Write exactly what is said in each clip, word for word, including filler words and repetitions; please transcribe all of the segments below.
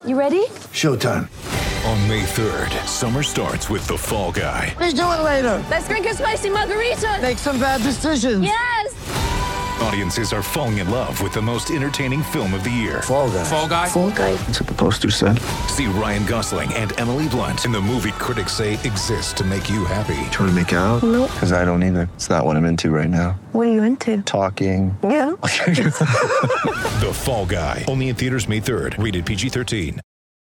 You ready? Showtime. On May third, summer starts with The Fall Guy. Let's do it later. Let's drink a spicy margarita. Make some bad decisions. Yes! Audiences are falling in love with the most entertaining film of the year. Fall Guy. Fall Guy? Fall Guy. That's what the poster said. See Ryan Gosling and Emily Blunt in the movie critics say exists to make you happy. Trying to make it out? Nope. Because I don't either. It's not what I'm into right now. What are you into? Talking. Yeah. The Fall Guy. Only in theaters May third. Rated P G thirteen.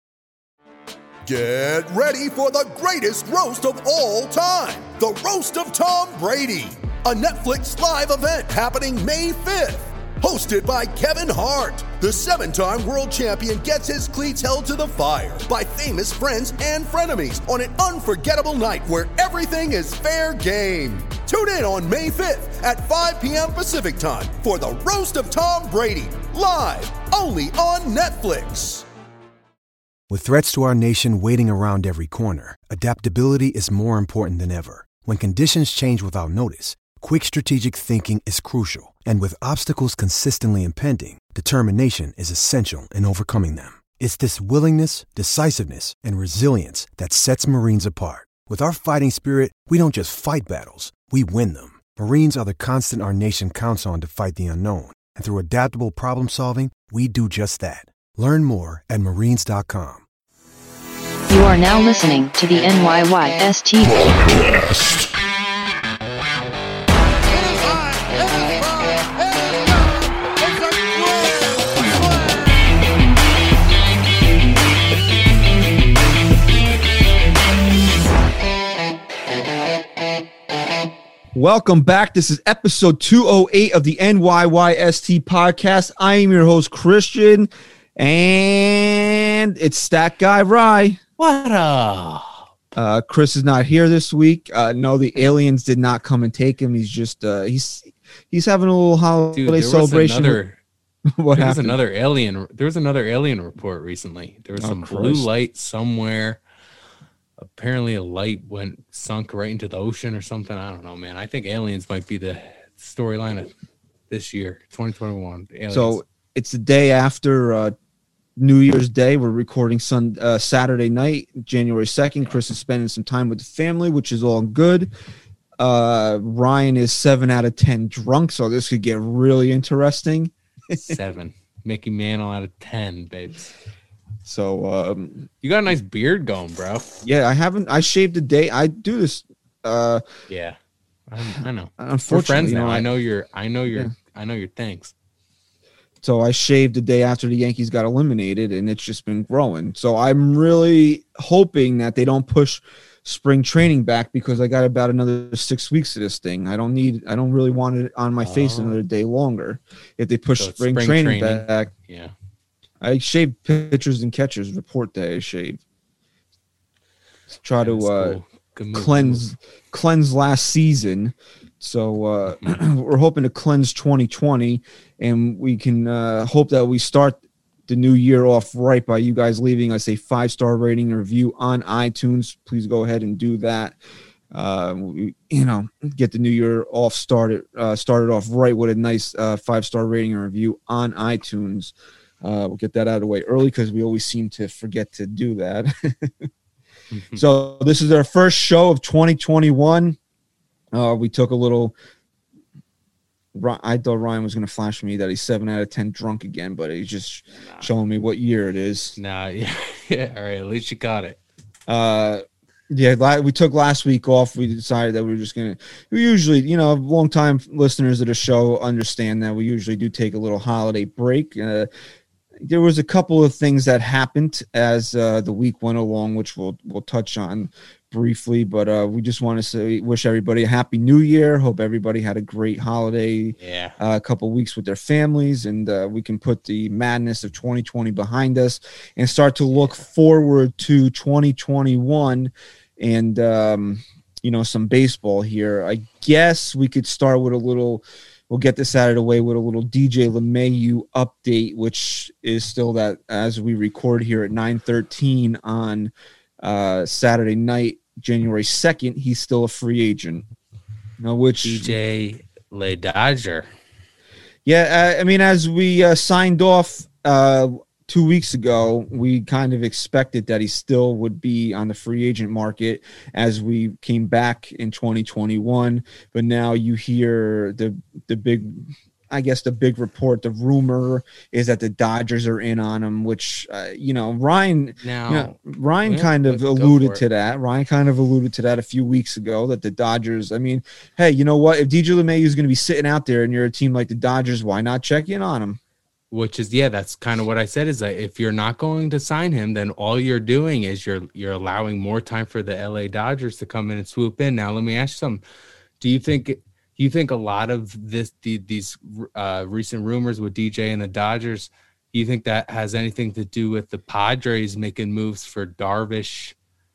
Get ready for the greatest roast of all time. The Roast of Tom Brady. A Netflix live event happening May fifth. Hosted by Kevin Hart. The seven-time world champion gets his cleats held to the fire by famous friends and frenemies on an unforgettable night where everything is fair game. Tune in on May fifth at five p.m. Pacific time for the Roast of Tom Brady. Live only on Netflix. With threats to our nation waiting around every corner, adaptability is more important than ever. When conditions change without notice, quick strategic thinking is crucial. And with obstacles consistently impending, determination is essential in overcoming them. It's this willingness, decisiveness, and resilience that sets Marines apart. With our fighting spirit, we don't just fight battles, we win them. Marines are the constant our nation counts on to fight the unknown. And through adaptable problem solving, we do just that. Learn more at marines dot com. You are now listening to the N Y Y S T Podcast. Welcome back. This is episode two oh eight of the N Y Y S T Podcast. I am your host, Christian, and it's Stat Guy Rye. What up? Uh, Chris is not here this week. Uh, no, the aliens did not come and take him. He's just uh, he's he's having a little holiday Dude, there celebration. Was another, what there happened? was another alien. There was another alien report recently. There was Oh, some Christ. blue light somewhere. Apparently, a light went sunk right into the ocean or something. I don't know, man. I think aliens might be the storyline of this year, twenty twenty-one. Aliens. So it's the day after uh, New Year's Day. We're recording sun uh, Saturday night, January second. Chris is spending some time with the family, which is all good. Uh, Ryan is seven out of ten drunk, so this could get really interesting. seven. Mickey Mantle out of ten, babes. So um, You got a nice beard going, bro. yeah, I haven't. I shaved a day. I do this. Uh, Yeah, I, I know. We're unfortunately, friends you now. know, I know your. I know your. Yeah. I know your things. So I shaved the day after the Yankees got eliminated, and it's just been growing. So I'm really hoping that they don't push spring training back because I got about another six weeks of this thing. I don't need. I don't really want it on my face Oh. another day longer. If they push So it's spring, spring training, training. back, Yeah. I shaved pitchers and catchers. Report day I shaved. Try That's to uh, cool. Good move. cleanse cleanse last season. So uh, we're hoping to cleanse twenty twenty, and we can uh, hope that we start the new year off right by you guys leaving us a five-star rating and review on iTunes. Please go ahead and do that. Uh, we, you know, get the new year off started uh, started off right with a nice uh, five-star rating and review on iTunes. Uh, we'll get that out of the way early because we always seem to forget to do that. So this is our first show of twenty twenty-one. Uh, we took a little. I thought Ryan was going to flash me that he's seven out of ten drunk again, but he's just nah. showing me what year it is. Nah, yeah, yeah. All right, at least you got it. Uh, yeah, we took last week off. We decided that we were just going to. We usually, you know, long-time listeners of the show understand that we usually do take a little holiday break. Uh, there was a couple of things that happened as uh, the week went along, which we'll we'll touch on briefly, but uh, we just want to say wish everybody a happy new year. Hope everybody had a great holiday, yeah, a uh, couple weeks with their families, and uh, we can put the madness of twenty twenty behind us and start to look forward to twenty twenty-one and um, you know, some baseball here. I guess we could start with a little. We'll get this out of the way with a little D J LeMahieu update, which is still that as we record here at nine thirteen on uh, Saturday night, January second, he's still a free agent. Now, which D J LeDodger. Yeah, uh, I mean, as we uh, signed off uh, two weeks ago, we kind of expected that he still would be on the free agent market as we came back in twenty twenty-one. But now you hear the the big, I guess the big report, the rumor is that the Dodgers are in on him, which, uh, you know, Ryan, Now, you know, Ryan yeah, kind of let's go alluded for to it. that. Ryan kind of alluded to that a few weeks ago that the Dodgers, I mean, hey, you know what? If D J LeMahieu is going to be sitting out there and you're a team like the Dodgers, why not check in on him? Which is, yeah, that's kind of what I said, is that if you're not going to sign him, then all you're doing is you're you're allowing more time for the L A Dodgers to come in and swoop in. Now, let me ask you something. Do you think do you think a lot of this the, these uh, recent rumors with D J and the Dodgers, do you think that has anything to do with the Padres making moves for Darvish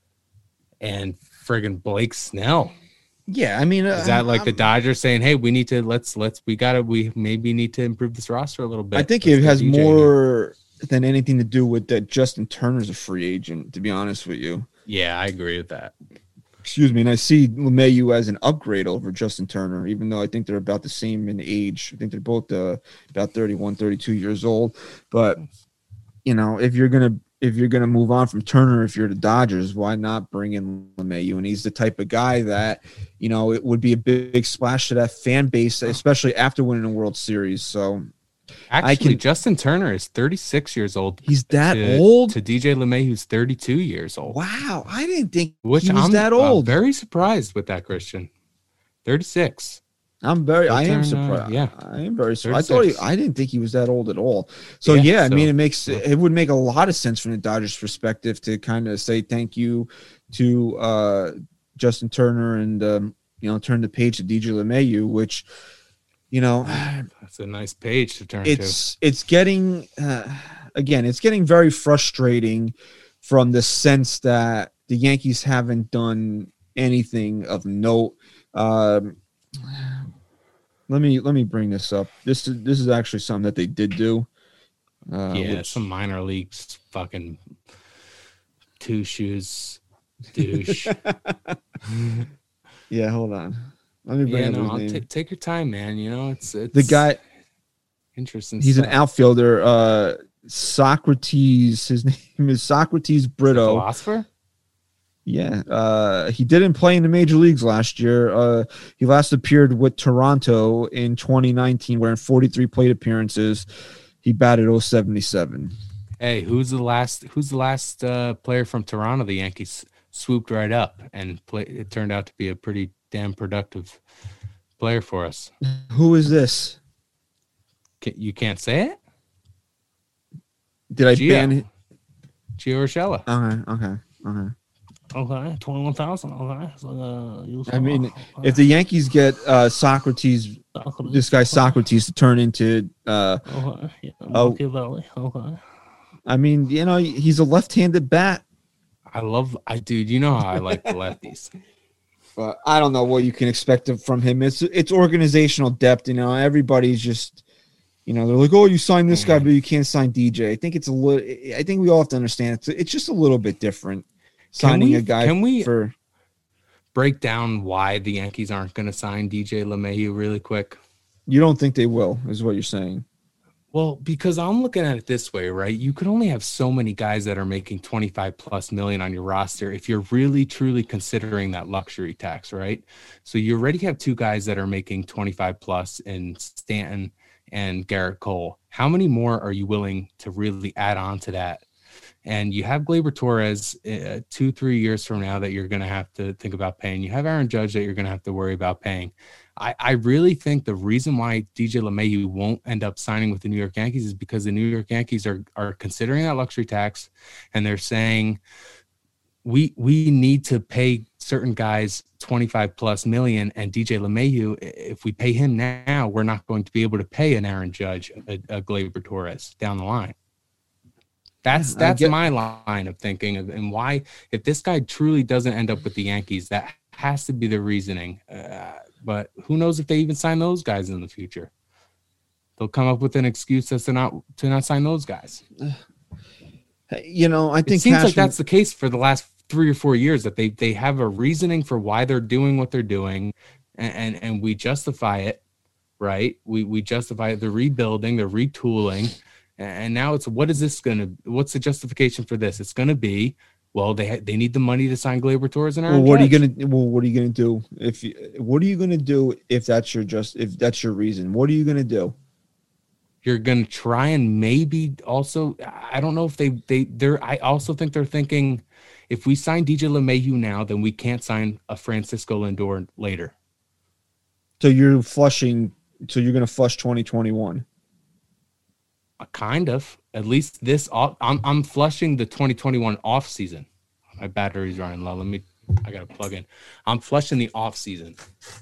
and friggin' Blake Snell? Yeah, I mean, Is that like I'm- the Dodgers saying, "Hey, we need to let's let's we gotta we maybe need to improve this roster a little bit"? I think Let's it get has D J in here. more than anything to do with that Justin Turner's a free agent, to be honest with you. Yeah, I agree with that. Excuse me. And I see LeMahieu as an upgrade over Justin Turner, even though I think they're about the same in age. I think they're both uh, about thirty-one, thirty-two years old. But, you know, if you're going to if you're going to move on from Turner, if you're the Dodgers, why not bring in LeMahieu? And he's the type of guy that, you know, it would be a big, big splash to that fan base, especially after winning a World Series. So Actually, can- Justin Turner is thirty-six years old. he's that to, old? To D J LeMay, who's thirty-two years old. Wow. I didn't think Which he was I'm that uh, old. very surprised with that, Christian. thirty-six. I'm very, I am Turn, uh, surprised. yeah. I am very surprised. I thought he, thirty-six. I didn't think he was that old at all. So Yeah, yeah, I so- mean, it makes it would make a lot of sense from the Dodgers' perspective to kind of say thank you to uh, Justin Turner and um, you know, turn the page to D J LeMahieu, which, you know, That's a nice page to turn it's it's getting uh, again, it's getting very frustrating from the sense that the Yankees haven't done anything of note. Um, let me let me bring this up. This is this is actually something that they did do. Uh, to. Yeah, which- some minor leagues fucking two shoes douche. yeah. Hold on. Let me bring yeah, up no, his I'll name. take take your time, man. You know, it's, it's the guy. interesting. He's an stuff. outfielder. Uh, Socrates. His name is Socrates Brito. Philosopher. Yeah, uh, he didn't play in the major leagues last year. Uh, he last appeared with Toronto in twenty nineteen, where in forty-three plate appearances, he batted oh seventy-seven. Hey, who's the last? Who's the last uh, player from Toronto? The Yankees swooped right up, and play, it turned out to be a pretty damn productive player for us. Who is this? Ca- You can't say it. Did I Gio. ban? Gio Urshela. Okay, okay, okay. Okay, twenty-one thousand. Okay. So, uh, you I mean, if the Yankees get uh, Socrates, this guy Socrates, to turn into, uh, Okay. Yeah, Oh. Machiavelli. Okay. I mean, you know, he's a left-handed bat. I love, I dude. You know how I like the lefties. But I don't know what you can expect of- from him. It's it's organizational depth. You know, everybody's just, you know, they're like, oh, you signed this guy, but you can't sign D J. I think it's a little. I think we all have to understand it's it's just a little bit different signing we- a guy can we- for. Break down why the Yankees aren't going to sign D J LeMahieu really quick. You don't think they will, is what you're saying. Well, because I'm looking at it this way, right? You could only have so many guys that are making twenty-five plus million on your roster if you're really truly considering that luxury tax, right? So you already have two guys that are making twenty-five plus in Stanton and Garrett Cole. How many more are you willing to really add on to that? And you have Gleyber Torres uh, two, three years from now that you're going to have to think about paying. You have Aaron Judge that you're going to have to worry about paying. I, I really think the reason why D J LeMahieu won't end up signing with the New York Yankees is because the New York Yankees are are considering that luxury tax, and they're saying we we need to pay certain guys twenty-five plus million, and D J LeMahieu, if we pay him now, we're not going to be able to pay an Aaron Judge, a, a Gleyber Torres down the line. That's I that's get- my line of thinking of, and why, if this guy truly doesn't end up with the Yankees, that has to be the reasoning. Uh, but who knows if they even sign those guys in the future? They'll come up with an excuse as to not to not sign those guys. You know, I It think seems like Cashman- that's the case for the last three or four years, that they they have a reasoning for why they're doing what they're doing, and and, and we justify it, right? We we justify it, the rebuilding, the retooling, And now it's, what is this going to, what's the justification for this? It's going to be, well, they ha- they need the money to sign Gleyber Torres and Aaron Well, what Judge. are you gonna? Well, what are you gonna do if? You, what are you gonna do if that's your just if that's your reason? What are you gonna do? You're going to try and maybe also, I don't know if they, they, they're, I also think they're thinking, if we sign D J LeMahieu now, then we can't sign a Francisco Lindor later. So you're flushing, so you're going to flush twenty twenty-one. Uh, kind of, at least this, off, I'm, I'm flushing the twenty twenty-one off season. My battery's running low. Let me, I got to plug in. I'm flushing the off season.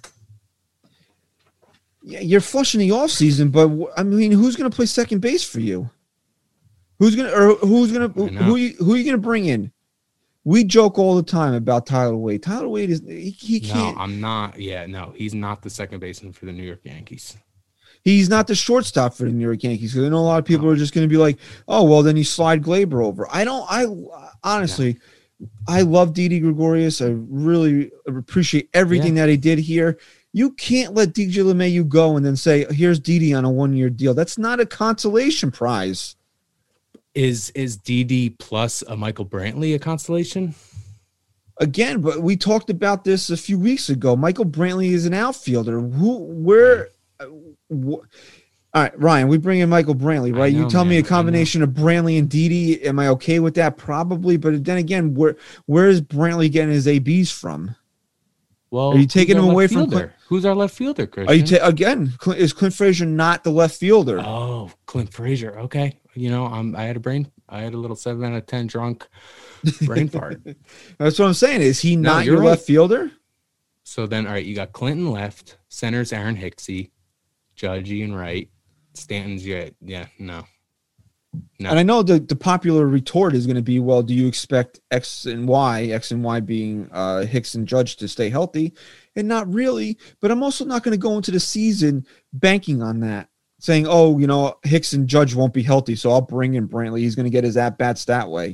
Yeah, you're flushing the off season, but I mean, who's going to play second base for you? Who's going to, or who's going to, who, you, who are you going to bring in? We joke all the time about Tyler Wade. Tyler Wade is, he, he can't. No, I'm not. Yeah, no, he's not the second baseman for the New York Yankees. He's not the shortstop for the New York Yankees. Because I know a lot of people are just going to be like, oh, well, then you slide Gleyber over. I don't, I honestly, no. I love Didi Gregorius. I really appreciate everything yeah. that he did here. You can't let D J LeMahieu go and then say, here's Didi on a one-year deal. That's not a consolation prize. Is is Didi plus a Michael Brantley a consolation? Again, but we talked about this a few weeks ago. Michael Brantley is an outfielder. Who, where, wh- all right, Ryan, we bring in Michael Brantley, right? Know, you tell man, me a combination of Brantley and Didi. Am I okay with that? Probably. But then again, where where is Brantley getting his A Bs from? Well, are you taking him away fielder? from Clint? Who's our left fielder, Christian? Are you ta- again? Is Clint Frazier not the left fielder? Oh, Clint Frazier. Okay, you know, I'm. I had a brain. I had a little seven out of ten drunk brain fart. That's what I'm saying. Is he no, not your right. left fielder? So then, all right, you got Clinton left, center's Aaron Hicksey, Judge Ian Wright, Stanton's. Yeah, yeah, no. No. And I know the, the popular retort is going to be, well, do you expect X and Y, X and Y being uh, Hicks and Judge to stay healthy? And not really, but I'm also not going to go into the season banking on that, saying, oh, you know, Hicks and Judge won't be healthy, so I'll bring in Brantley. He's going to get his at-bats that way.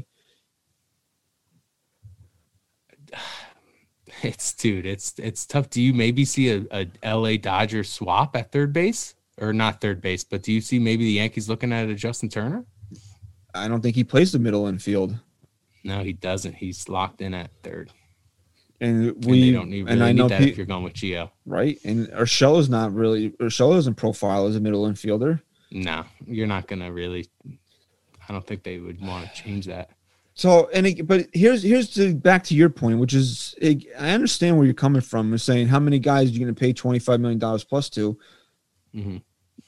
It's, dude, it's it's tough. Do you maybe see a, a L A Dodgers swap at third base? Or not third base, but do you see maybe the Yankees looking at a Justin Turner? I don't think he plays the middle infield. No, he doesn't. He's locked in at third. And we and they don't need, really and I need know that pe- if you're going with Gio. Right. And Urshela's not really Urshela doesn't profile as a middle infielder. No, you're not gonna really I don't think they would want to change that. So and it, but here's here's to back to your point, which is it, I understand where you're coming from. Is saying how many guys are you going to pay twenty-five million dollars plus to? Mm-hmm.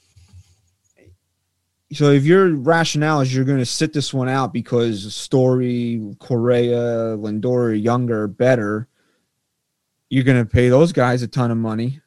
So if your rationale is you're going to sit this one out because Story, Correa, Lindor are younger, better, you're going to pay those guys a ton of money,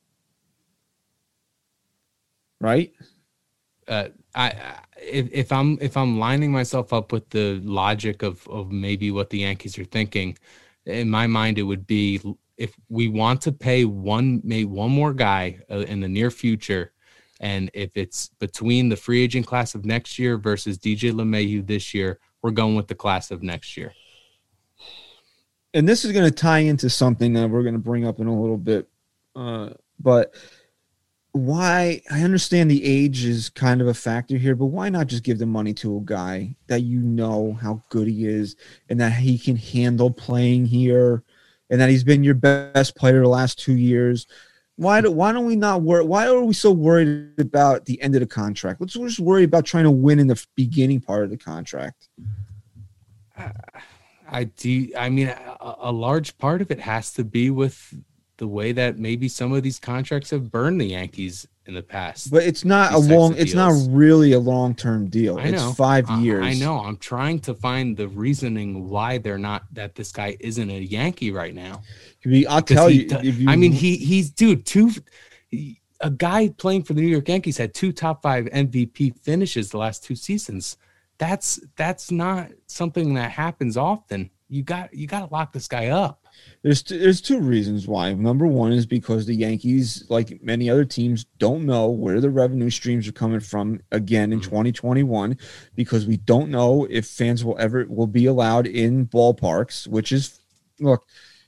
right? Uh, I, I if, if I'm if I'm lining myself up with the logic of of maybe what the Yankees are thinking, in my mind it would be if we want to pay one maybe one more guy uh, in the near future. And if it's between the free agent class of next year versus D J LeMahieu this year, we're going with the class of next year. And this is going to tie into something that we're going to bring up in a little bit. Uh, but why – I understand the age is kind of a factor here, but why not just give the money to a guy that you know how good he is and that he can handle playing here and that he's been your best player the last two years – Why do why don't we not worry? Why are we so worried about the end of the contract? Let's just worry about trying to win in the beginning part of the contract. Uh, I do. I mean, a, a large part of it has to be with the way that maybe some of these contracts have burned the Yankees in the past. But it's not a long. It's not really a long term deal. I know. It's five I, years. I know. I'm trying to find the reasoning why they're not that this guy isn't a Yankee right now. I'll tell you, if you. I mean, he he's dude. Two, a guy playing for the New York Yankees had two top five M V P finishes the last two seasons. That's that's not something that happens often. You got you got to lock this guy up. There's there's two reasons why. Number one is because the Yankees, like many other teams, don't know where the revenue streams are coming from again in twenty twenty-one, because we don't know if fans will ever will be allowed in ballparks. Which is, look,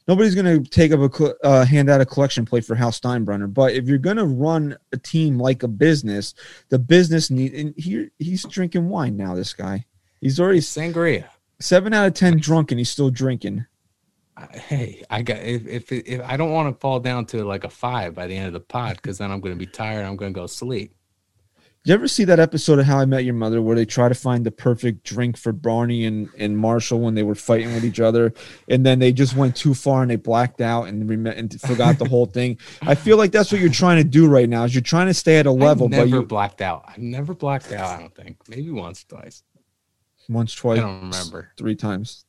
nobody's going to take up a cl- uh, hand out a collection plate for Hal Steinbrenner. But if you're going to run a team like a business, the business need. And he he's drinking wine now. This guy, he's already sangria. Seven out of ten drunk, and he's still drinking. Hey, I got if if, if I don't want to fall down to like a five by the end of the pod, because then I'm going to be tired. I'm going to go sleep. Did you ever see that episode of How I Met Your Mother where they try to find the perfect drink for Barney and, and Marshall when they were fighting with each other, and then they just went too far and they blacked out and, rem- and forgot the whole thing? I feel like that's what you're trying to do right now. Is you're trying to stay at a level. I've never but you blacked out. I've never blacked out. I don't think. Maybe once, twice. Once, twice. I don't remember. Three times.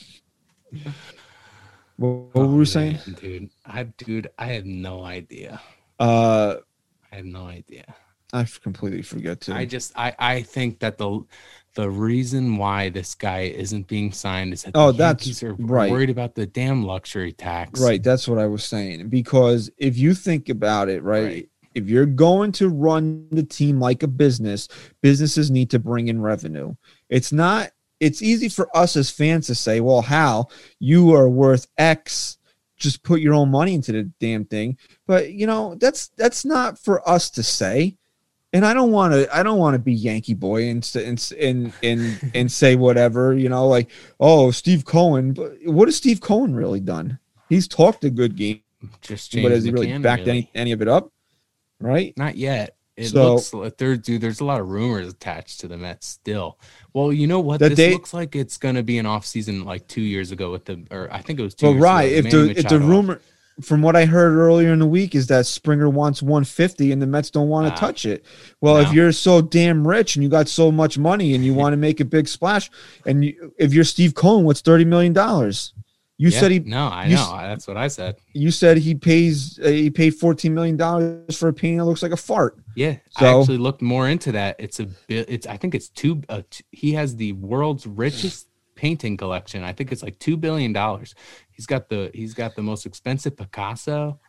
What, what oh, were we saying, man, dude? I dude, I had no idea. Uh, I had no idea. I completely forget too. I just, I, I think that the, the reason why this guy isn't being signed is that oh, the that's Yankees are right. worried about the damn luxury tax. Right, that's what I was saying. Because if you think about it, right, right. if you're going to run the team like a business, businesses need to bring in revenue. It's not. It's easy for us as fans to say, well, Hal, you are worth X. Just put your own money into the damn thing. But, you know, that's that's not for us to say. And I don't want to I don't want to be Yankee boy and and and and, and say whatever, you know, like, oh, Steve Cohen. But what has Steve Cohen really done? He's talked a good game. Just but has he really backed really. any any of it up? Right? Not yet. It so, looks like there, dude. There's a lot of rumors attached to the Mets still. Well, you know what? This they, looks like it's going to be an off season like two years ago with the, or I think it was two. Well, years right. ago, If the if the rumor, from what I heard earlier in the week, is that Springer wants one fifty and the Mets don't want to ah, touch it. Well, no. if you're so damn rich and you got so much money and you want to make a big splash, and you, if you're Steve Cohen, what's thirty million dollars? You yeah, said he no, I you, know that's what I said. You said he pays uh, he paid fourteen million dollars for a painting that looks like a fart. Yeah, so, I actually looked more into that. It's a bit. It's I think it's two. Uh, t- he has the world's richest painting collection. I think it's like two billion dollars. He's got the he's got the most expensive Picasso.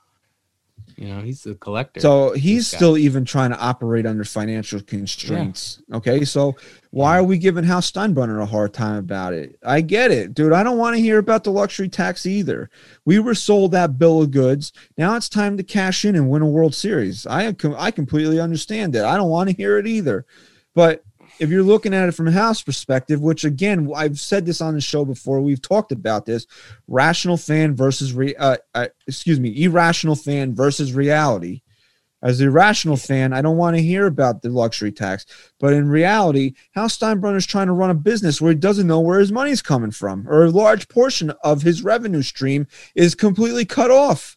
You know, he's a collector. So he's still even trying to operate under financial constraints. Yeah. Okay, so why are we giving Hal Steinbrenner a hard time about it? I get it, dude. I don't want to hear about the luxury tax either. We were sold that bill of goods. Now it's time to cash in and win a World Series. I I completely understand it. I don't want to hear it either. But if you're looking at it from Hal's perspective, which again, I've said this on the show before, we've talked about this, rational fan versus, re, uh, uh, excuse me, irrational fan versus reality. As an irrational fan, I don't want to hear about the luxury tax. But in reality, Hal Steinbrenner is trying to run a business where he doesn't know where his money's coming from, or a large portion of his revenue stream is completely cut off.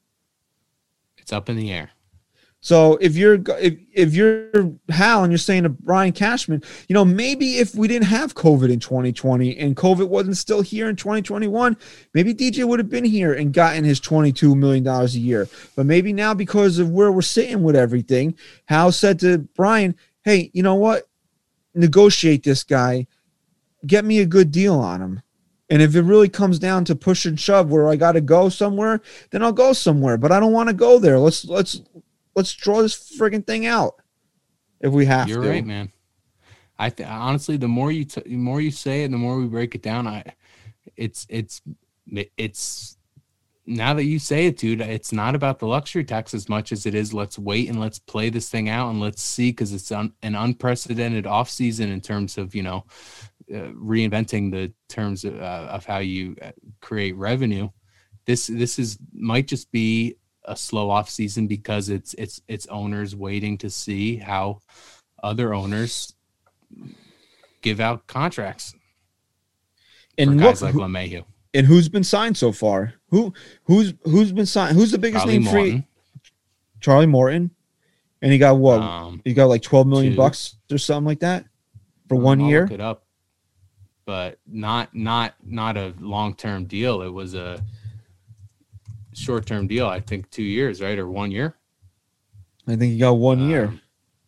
It's up in the air. So if you're if if you're Hal and you're saying to Brian Cashman, you know, maybe if we didn't have COVID in twenty twenty and COVID wasn't still here in twenty twenty-one, maybe D J would have been here and gotten his twenty-two million dollars a year. But maybe now, because of where we're sitting with everything, Hal said to Brian, hey, you know what? Negotiate this guy. Get me a good deal on him. And if it really comes down to push and shove where I got to go somewhere, then I'll go somewhere. But I don't want to go there. Let's let's let's draw this friggin' thing out if we have You're to. You're right, man. I th- honestly, the more you t- the more you say it, the more we break it down. I, it's it's it's now that you say it, dude. It's not about the luxury tax as much as it is. Let's wait and let's play this thing out and let's see, because it's un- an unprecedented off season in terms of you know uh, reinventing the terms of, uh, of how you create revenue. This this is might just be a slow off season because it's it's it's owners waiting to see how other owners give out contracts and for guys look, like who, LeMahieu. And who's been signed so far? Who who's who's been signed? Who's the biggest Charlie name Morton. free? Charlie Morton. And he got what? Um, he got like twelve million two. bucks or something like that for um, one I'll year. Look it up, but not not not a long term deal. It was a short term deal. I think two years, right, or one year. I think he got one um, year.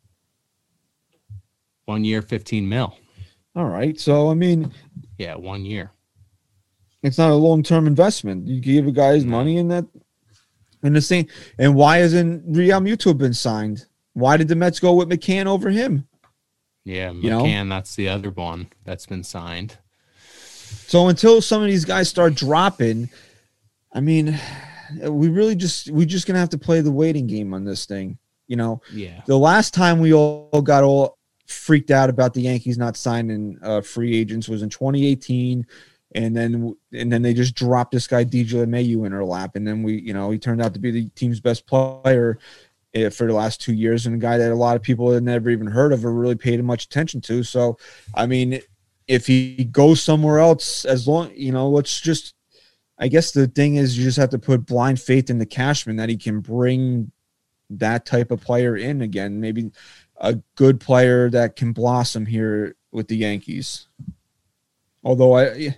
One year, fifteen mil. All right. So, I mean, yeah, one year. It's not a long-term investment. You give a guy his no. money and that, and the same. And why hasn't Real Muto been signed? Why did the Mets go with McCann over him? Yeah, you McCann, know? That's the other one that's been signed. So until some of these guys start dropping, I mean, we really just we just gonna have to play the waiting game on this thing. You know, Yeah. the last time we all got all freaked out about the Yankees not signing uh, free agents was in twenty eighteen, and then and then they just dropped this guy D J LeMahieu in our lap, and then we, you know, he turned out to be the team's best player uh, for the last two years, and a guy that a lot of people had never even heard of or really paid much attention to. So, I mean, if he goes somewhere else, as long, you know, let's just. I guess the thing is you just have to put blind faith in the Cashman that he can bring that type of player in again. Maybe a good player that can blossom here with the Yankees. Although I,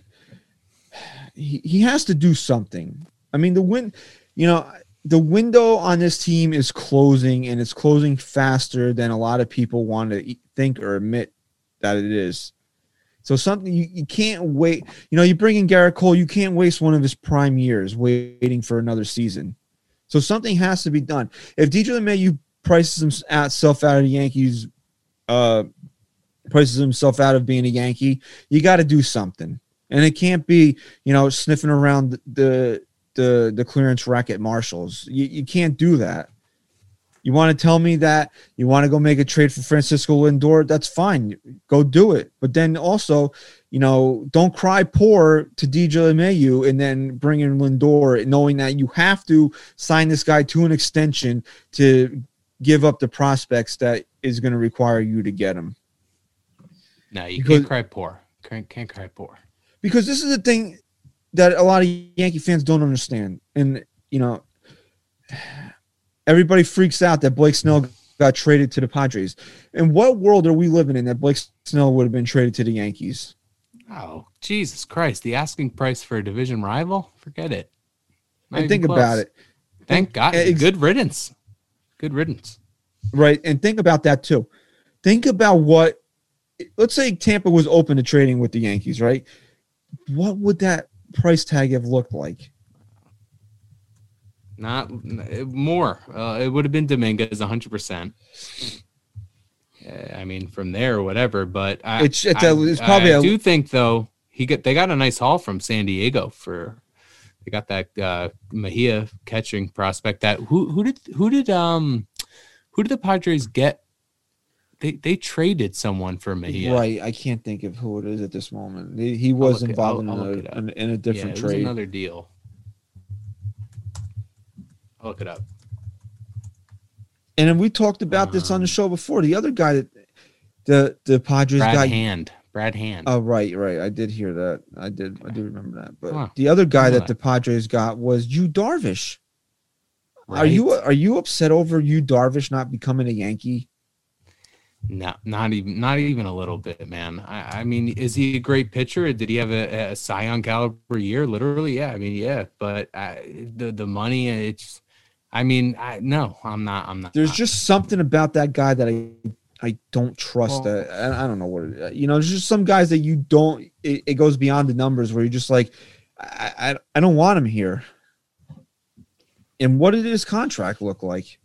he, he has to do something. I mean, the win, you know, the window on this team is closing, and it's closing faster than a lot of people want to think or admit that it is. So something you, you can't wait. You know, you bring in Garrett Cole, you can't waste one of his prime years waiting for another season. So something has to be done. If D J LeMahieu prices himself out of the Yankees, uh, prices himself out of being a Yankee, you got to do something. And it can't be, you know, sniffing around the the the clearance rack at Marshalls. You, you can't do that. You want to tell me that you want to go make a trade for Francisco Lindor? That's fine. Go do it. But then also, you know, don't cry poor to D J LeMahieu and then bring in Lindor, knowing that you have to sign this guy to an extension to give up the prospects that is going to require you to get him. No, you Because- can't cry poor. Can't, can't cry poor. Because this is the thing that a lot of Yankee fans don't understand. And, you know, everybody freaks out that Blake Snell got traded to the Padres. In what world are we living in that Blake Snell would have been traded to the Yankees? Oh, Jesus Christ. The asking price for a division rival? Forget it. Not And even think close. about it. Thank God. Ex- Good riddance. Good riddance. Right. And think about that too. Think about what, let's say Tampa was open to trading with the Yankees, right? What would that price tag have looked like? Not more. Uh, it would have been Dominguez one hundred percent. Uh, I mean, from there or whatever. But I, It's- it's I, a- it's probably I a- do think though he got they got a nice haul from San Diego for they got that uh, Mejia catching prospect. That who who did who did um who did the Padres get? They they traded someone for Mejia. Right. I can't think of who it is at this moment. He, he was look it- involved I'll- I'll look in, it a, up. in, in a Yeah, different it was trade. another deal. I'll look it up. And then we talked about this on the show before. The other guy that the the Padres Brad got. Hand. Brad Hand. Oh, right, right. I did hear that. I did. I do remember that. But Huh. the other guy I know that the Padres got was Yu Darvish. Are Right. you are you upset over Yu Darvish not becoming a Yankee? No, not even, not even a little bit, man. I, I mean, is he a great pitcher? Did he have a, a Cy Young caliber year? Literally, yeah. I mean, yeah. But I, the the money, it's. I mean, I no, I'm not. I'm not. There's just something about that guy that I I don't trust. Well- that I, I don't know what it, you know. There's just some guys that you don't. It, it goes beyond the numbers where you're just like, I, I I don't want him here. And what did his contract look like?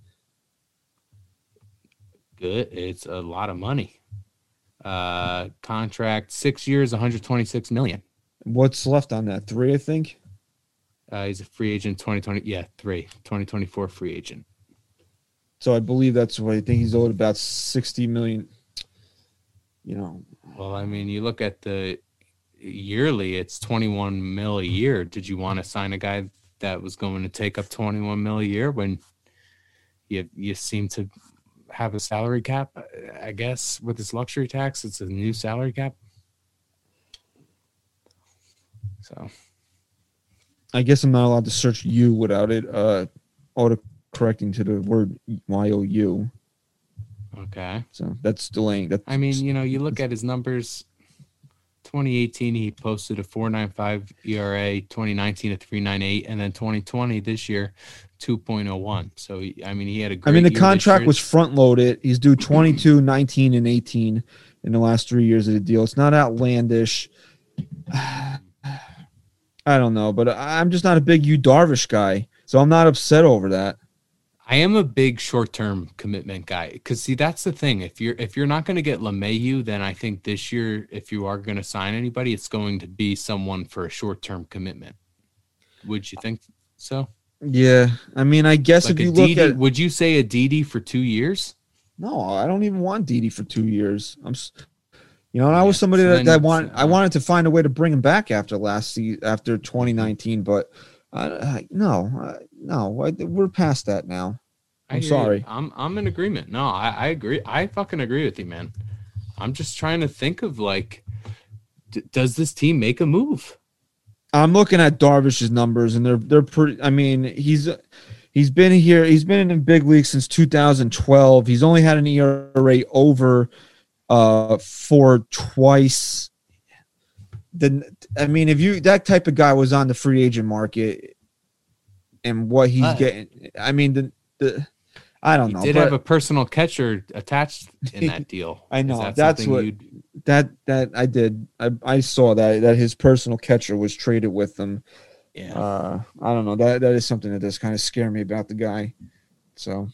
good. It's a lot of money. Uh, contract six years, one hundred twenty-six million. What's left on that? Three, I think. Uh, he's a free agent. twenty twenty. Yeah, three. twenty twenty-four free agent. So I believe that's what I think he's owed about sixty million. You know, Well, I mean, you look at the yearly, it's twenty-one mil a year. Did you want to sign a guy that was going to take up twenty-one mil a year when you you seem to have a salary cap? I guess with this luxury tax, it's a new salary cap. So I guess I'm not allowed to search you without it uh, auto correcting to the word Y O U. okay. So that's delaying. That I mean, you know, you look at his numbers. twenty eighteen, he posted a four point nine five E R A. twenty nineteen, a three point nine eight, and then twenty twenty, this year, two point oh one. So I mean, he had a great I mean, the year this contract year. was front loaded. He's due twenty-two, nineteen, and eighteen in the last three years of the deal. It's not outlandish. I don't know, but I'm just not a big Yu Darvish guy, so I'm not upset over that. I am a big short-term commitment guy because see, that's the thing. If you're if you're not going to get LeMahieu, then I think this year, if you are going to sign anybody, it's going to be someone for a short-term commitment. Would you think? So Yeah, I mean, I guess like if you a look Didi, at would you say a Didi for two years? no, I don't even want Didi for two years. I'm, s- you know, and I Yeah, was somebody so that, then that it's, wanted. I uh, wanted to find a way to bring him back after last season, after twenty nineteen, but uh, I- no, uh, no, I, we're past that now. I I'm hear you. sorry. I'm I'm in agreement. No, I, I agree. I fucking agree with you, man. I'm just trying to think of like, d- does this team make a move? I'm looking at Darvish's numbers, and they're they're pretty. I mean, he's he's been here. He's been in the big league since two thousand twelve. He's only had an E R A over uh for twice. Then I mean, if you that type of guy was on the free agent market, and what he's Uh, getting, I mean, the the I don't He know. did but have a personal catcher attached in that deal. I Is know that that's something what you'd- that that I did. I I saw that that his personal catcher was traded with them. Yeah. Uh, I don't know. That that is something that does kind of scare me about the guy. So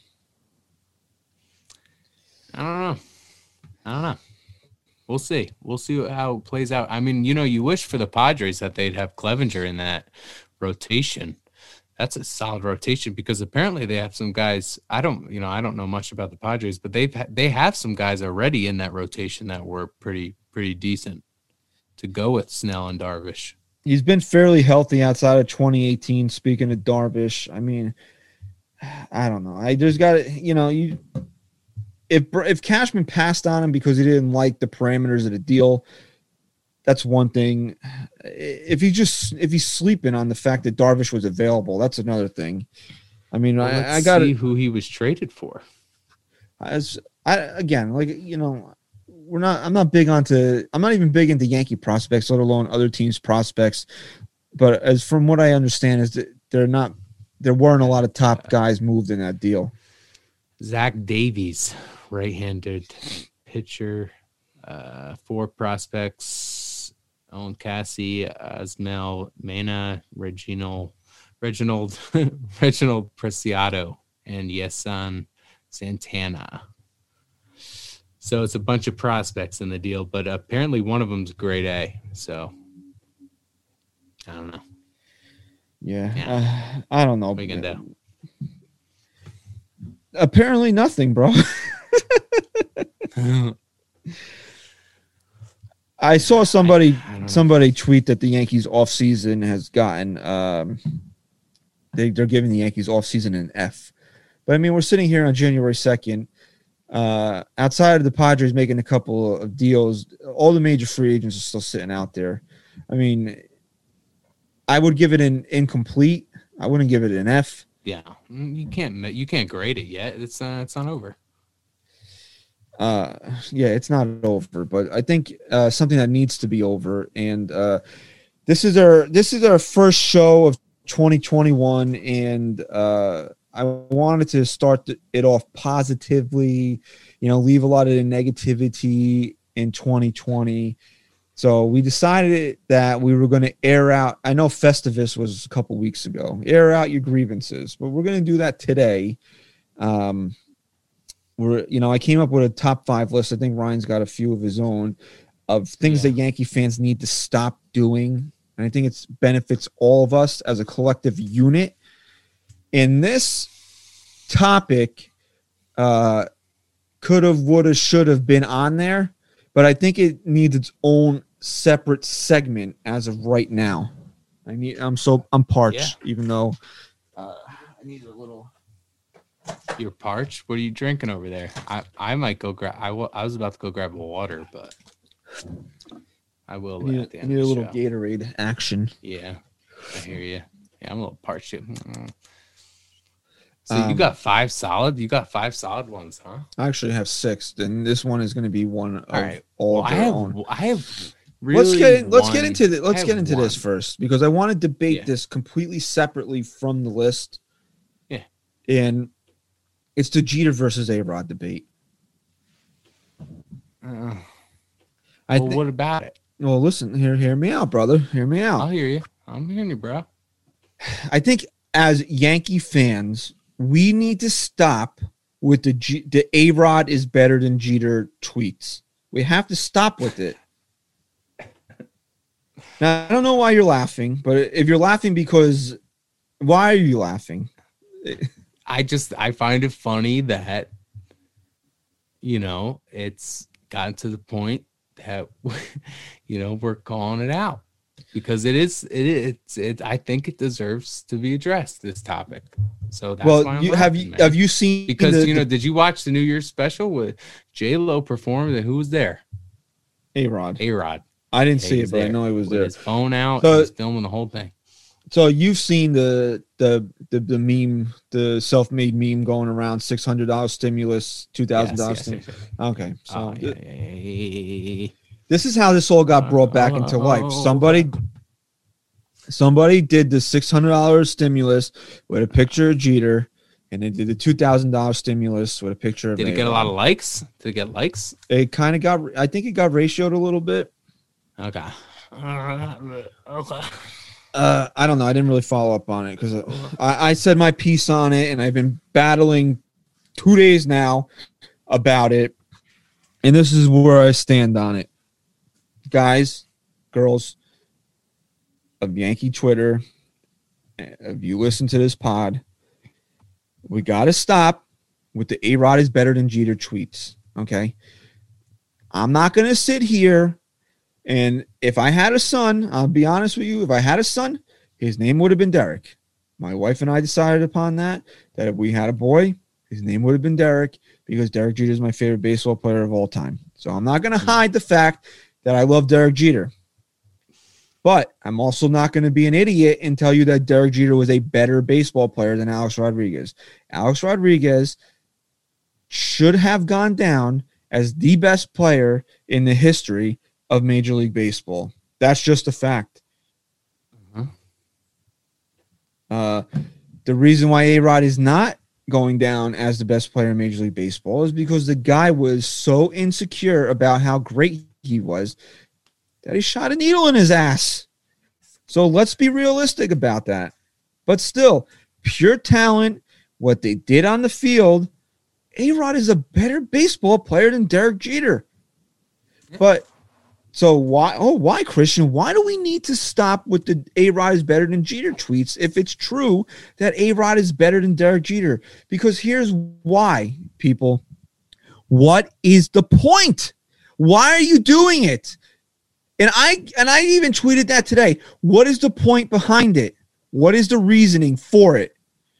I don't know. I don't know. We'll see. We'll see how it plays out. I mean, you know, you wish for the Padres that they'd have Clevenger in that rotation. That's a solid rotation because apparently they have some guys. I don't, you know, I don't know much about the Padres, but they've ha- they have some guys already in that rotation that were pretty pretty decent to go with Snell and Darvish. he's been fairly healthy outside of twenty eighteen. Speaking of Darvish, I mean, I don't know. I just got to, you know, you if if Cashman passed on him because he didn't like the parameters of the deal, that's one thing. If he just if he's sleeping on the fact that Darvish was available, that's another thing. I mean, Well, I, let's I got see to who he was traded for. as I again, like you know, we're not. I'm not big onto. I'm not even big into Yankee prospects, let alone other teams' prospects. But as from what I understand, is that they're not. There weren't a lot of top guys moved in that deal. Zach Davies, right-handed pitcher, uh, four prospects: Owen Cassie, Asmel Mena, Reginald, Reginald, Reginald Preciado, and Yesan Santana. So it's a bunch of prospects in the deal, but apparently one of them's grade A. So I don't know. Yeah, Yeah. Uh, I don't know. What are you gonna do? Apparently nothing, bro. I saw somebody I don't know. somebody tweet that the Yankees offseason has gotten um they, they're giving the Yankees offseason an F. But I mean, we're sitting here on January second. Uh, outside of the Padres making a couple of deals, all the major free agents are still sitting out there. I mean, I would give it an incomplete. I wouldn't give it an F. Yeah, you can't you can't grade it yet. It's uh, it's not over. Uh, yeah, it's not over, but I think uh, something that needs to be over. And uh, this is our this is our first show of twenty twenty-one, and uh, I wanted to start it off positively. You know, leave a lot of the negativity in twenty twenty. So we decided that we were going to air out. I know Festivus was a couple weeks ago. Air out your grievances, but we're going to do that today. Um, we're, you know, I came up with a top five list. I think Ryan's got a few of his own of things Yeah. that Yankee fans need to stop doing. And I think it benefits all of us as a collective unit. And this topic uh, could have, would have, should have been on there, but I think it needs its own separate segment as of right now. I need, I'm so, I'm parched, even though uh, I need a little. You're parched. What are you drinking over there? I, I might go grab. I, w- I was about to go grab a water, but I will. I need, at the I end need of a the little show. Gatorade action. Yeah, I hear you. Yeah, I'm a little parched too. Mm. So Um, you got five solid. You got five solid ones, huh? I actually have six, and this one is going to be one of All right. all Well, of I their have. own. I have. Really let's get let's get one- into the, I let's have get into this one. first because I want to debate Yeah. this completely separately from the list. Yeah. And it's the Jeter versus A-Rod debate. Uh, I well, thi- what about it? well, listen, hear hear me out, brother. Hear me I'll out. hear you. I'm hearing you, bro. I think as Yankee fans, we need to stop with the G, the A-Rod is better than Jeter tweets. We have to stop with it. Now, I don't know why you're laughing, but if you're laughing because Why are you laughing? I just I find it funny that, you know, it's gotten to the point that, you know, we're calling it out because it is it it's it I think it deserves to be addressed, this topic. So that's well, why I'm you laughing, have you man. have you seen because the, you know, did you watch the New Year's special with J-Lo performed and who was there? A-Rod. A-Rod. I didn't Yeah, see he it, was but I there know he was with there. his phone out. So- He was filming the whole thing. So you've seen the the the, the meme, the self-made meme going around, six hundred dollars stimulus, two thousand dollars Yes, stimulus. yes, yes. Okay, so Oh, yeah, th- yeah, yeah. this is how this all got brought back into life. Somebody somebody did the six hundred dollars stimulus with a picture of Jeter, and they did the two thousand dollars stimulus with a picture of Did it get a A-Rod. lot of likes? Did it get likes? It kind of got, I think it got ratioed a little bit. Okay. Okay. Uh, I don't know. I didn't really follow up on it because I, I said my piece on it, and I've been battling two days now about it. And this is where I stand on it. Guys, girls of Yankee Twitter, if you listen to this pod, we got to stop with the A-Rod is better than Jeter tweets. Okay. I'm not going to sit here. And if I had a son, I'll be honest with you, if I had a son, his name would have been Derek. My wife and I decided upon that, that if we had a boy, his name would have been Derek, because Derek Jeter is my favorite baseball player of all time. So I'm not going to hide the fact that I love Derek Jeter. But I'm also not going to be an idiot and tell you that Derek Jeter was a better baseball player than Alex Rodriguez. Alex Rodriguez should have gone down as the best player in the history of Major League Baseball. That's just a fact. Mhm. Uh, the reason why A-Rod is not going down as the best player in Major League Baseball is because the guy was so insecure about how great he was that he shot a needle in his ass. So let's be realistic about that. But still, pure talent, what they did on the field, A-Rod is a better baseball player than Derek Jeter. But so why, oh, why, Christian? Why do we need to stop with the A-Rod is better than Jeter tweets if it's true that A-Rod is better than Derek Jeter? Because here's why, people. What is the point? Why are you doing it? And I and I even tweeted that today. What is the point behind it? What is the reasoning for it?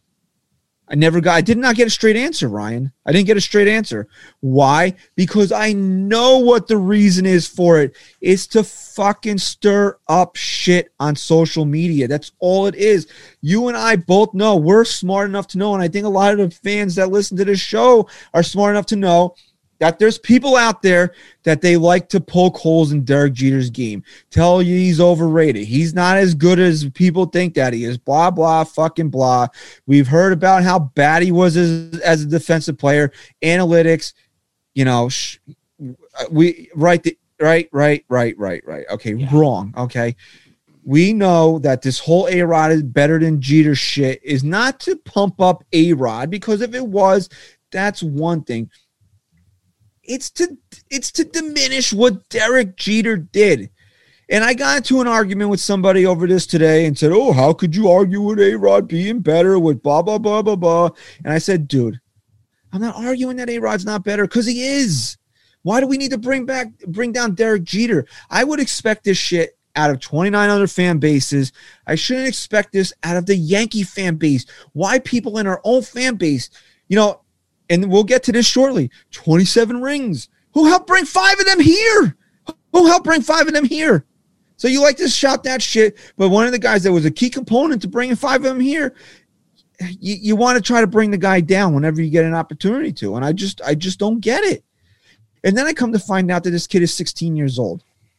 I never got, I did not get a straight answer, Ryan. I didn't get a straight answer. Why? Because I know what the reason is for it. It's to fucking stir up shit on social media. That's all it is. You and I both know, we're smart enough to know, and I think a lot of the fans that listen to this show are smart enough to know that there's people out there that they like to poke holes in Derek Jeter's game. Tell you he's overrated. He's not as good as people think that he is. Blah, blah, fucking blah. We've heard about how bad he was as, as a defensive player. Analytics, you know, sh- we right, the, right, right, right, right, right. Okay, Yeah. wrong. Okay. We know that this whole A-Rod is better than Jeter shit is not to pump up A-Rod, because if it was, that's one thing. It's to it's to diminish what Derek Jeter did. And I got into an argument with somebody over this today and said, oh, how could you argue with A-Rod being better with blah, blah, blah, blah, blah. And I said, dude, I'm not arguing that A-Rod's not better, because he is. Why do we need to bring back, bring down Derek Jeter? I would expect this shit out of twenty-nine other fan bases. I shouldn't expect this out of the Yankee fan base. Why people in our own fan base, you know, and we'll get to this shortly. twenty-seven rings. Who helped bring five of them here? Who helped bring five of them here? So you like to shout that shit, but one of the guys that was a key component to bringing five of them here, you, you want to try to bring the guy down whenever you get an opportunity to. And I just, I just don't get it. And then I come to find out that this kid is sixteen years old.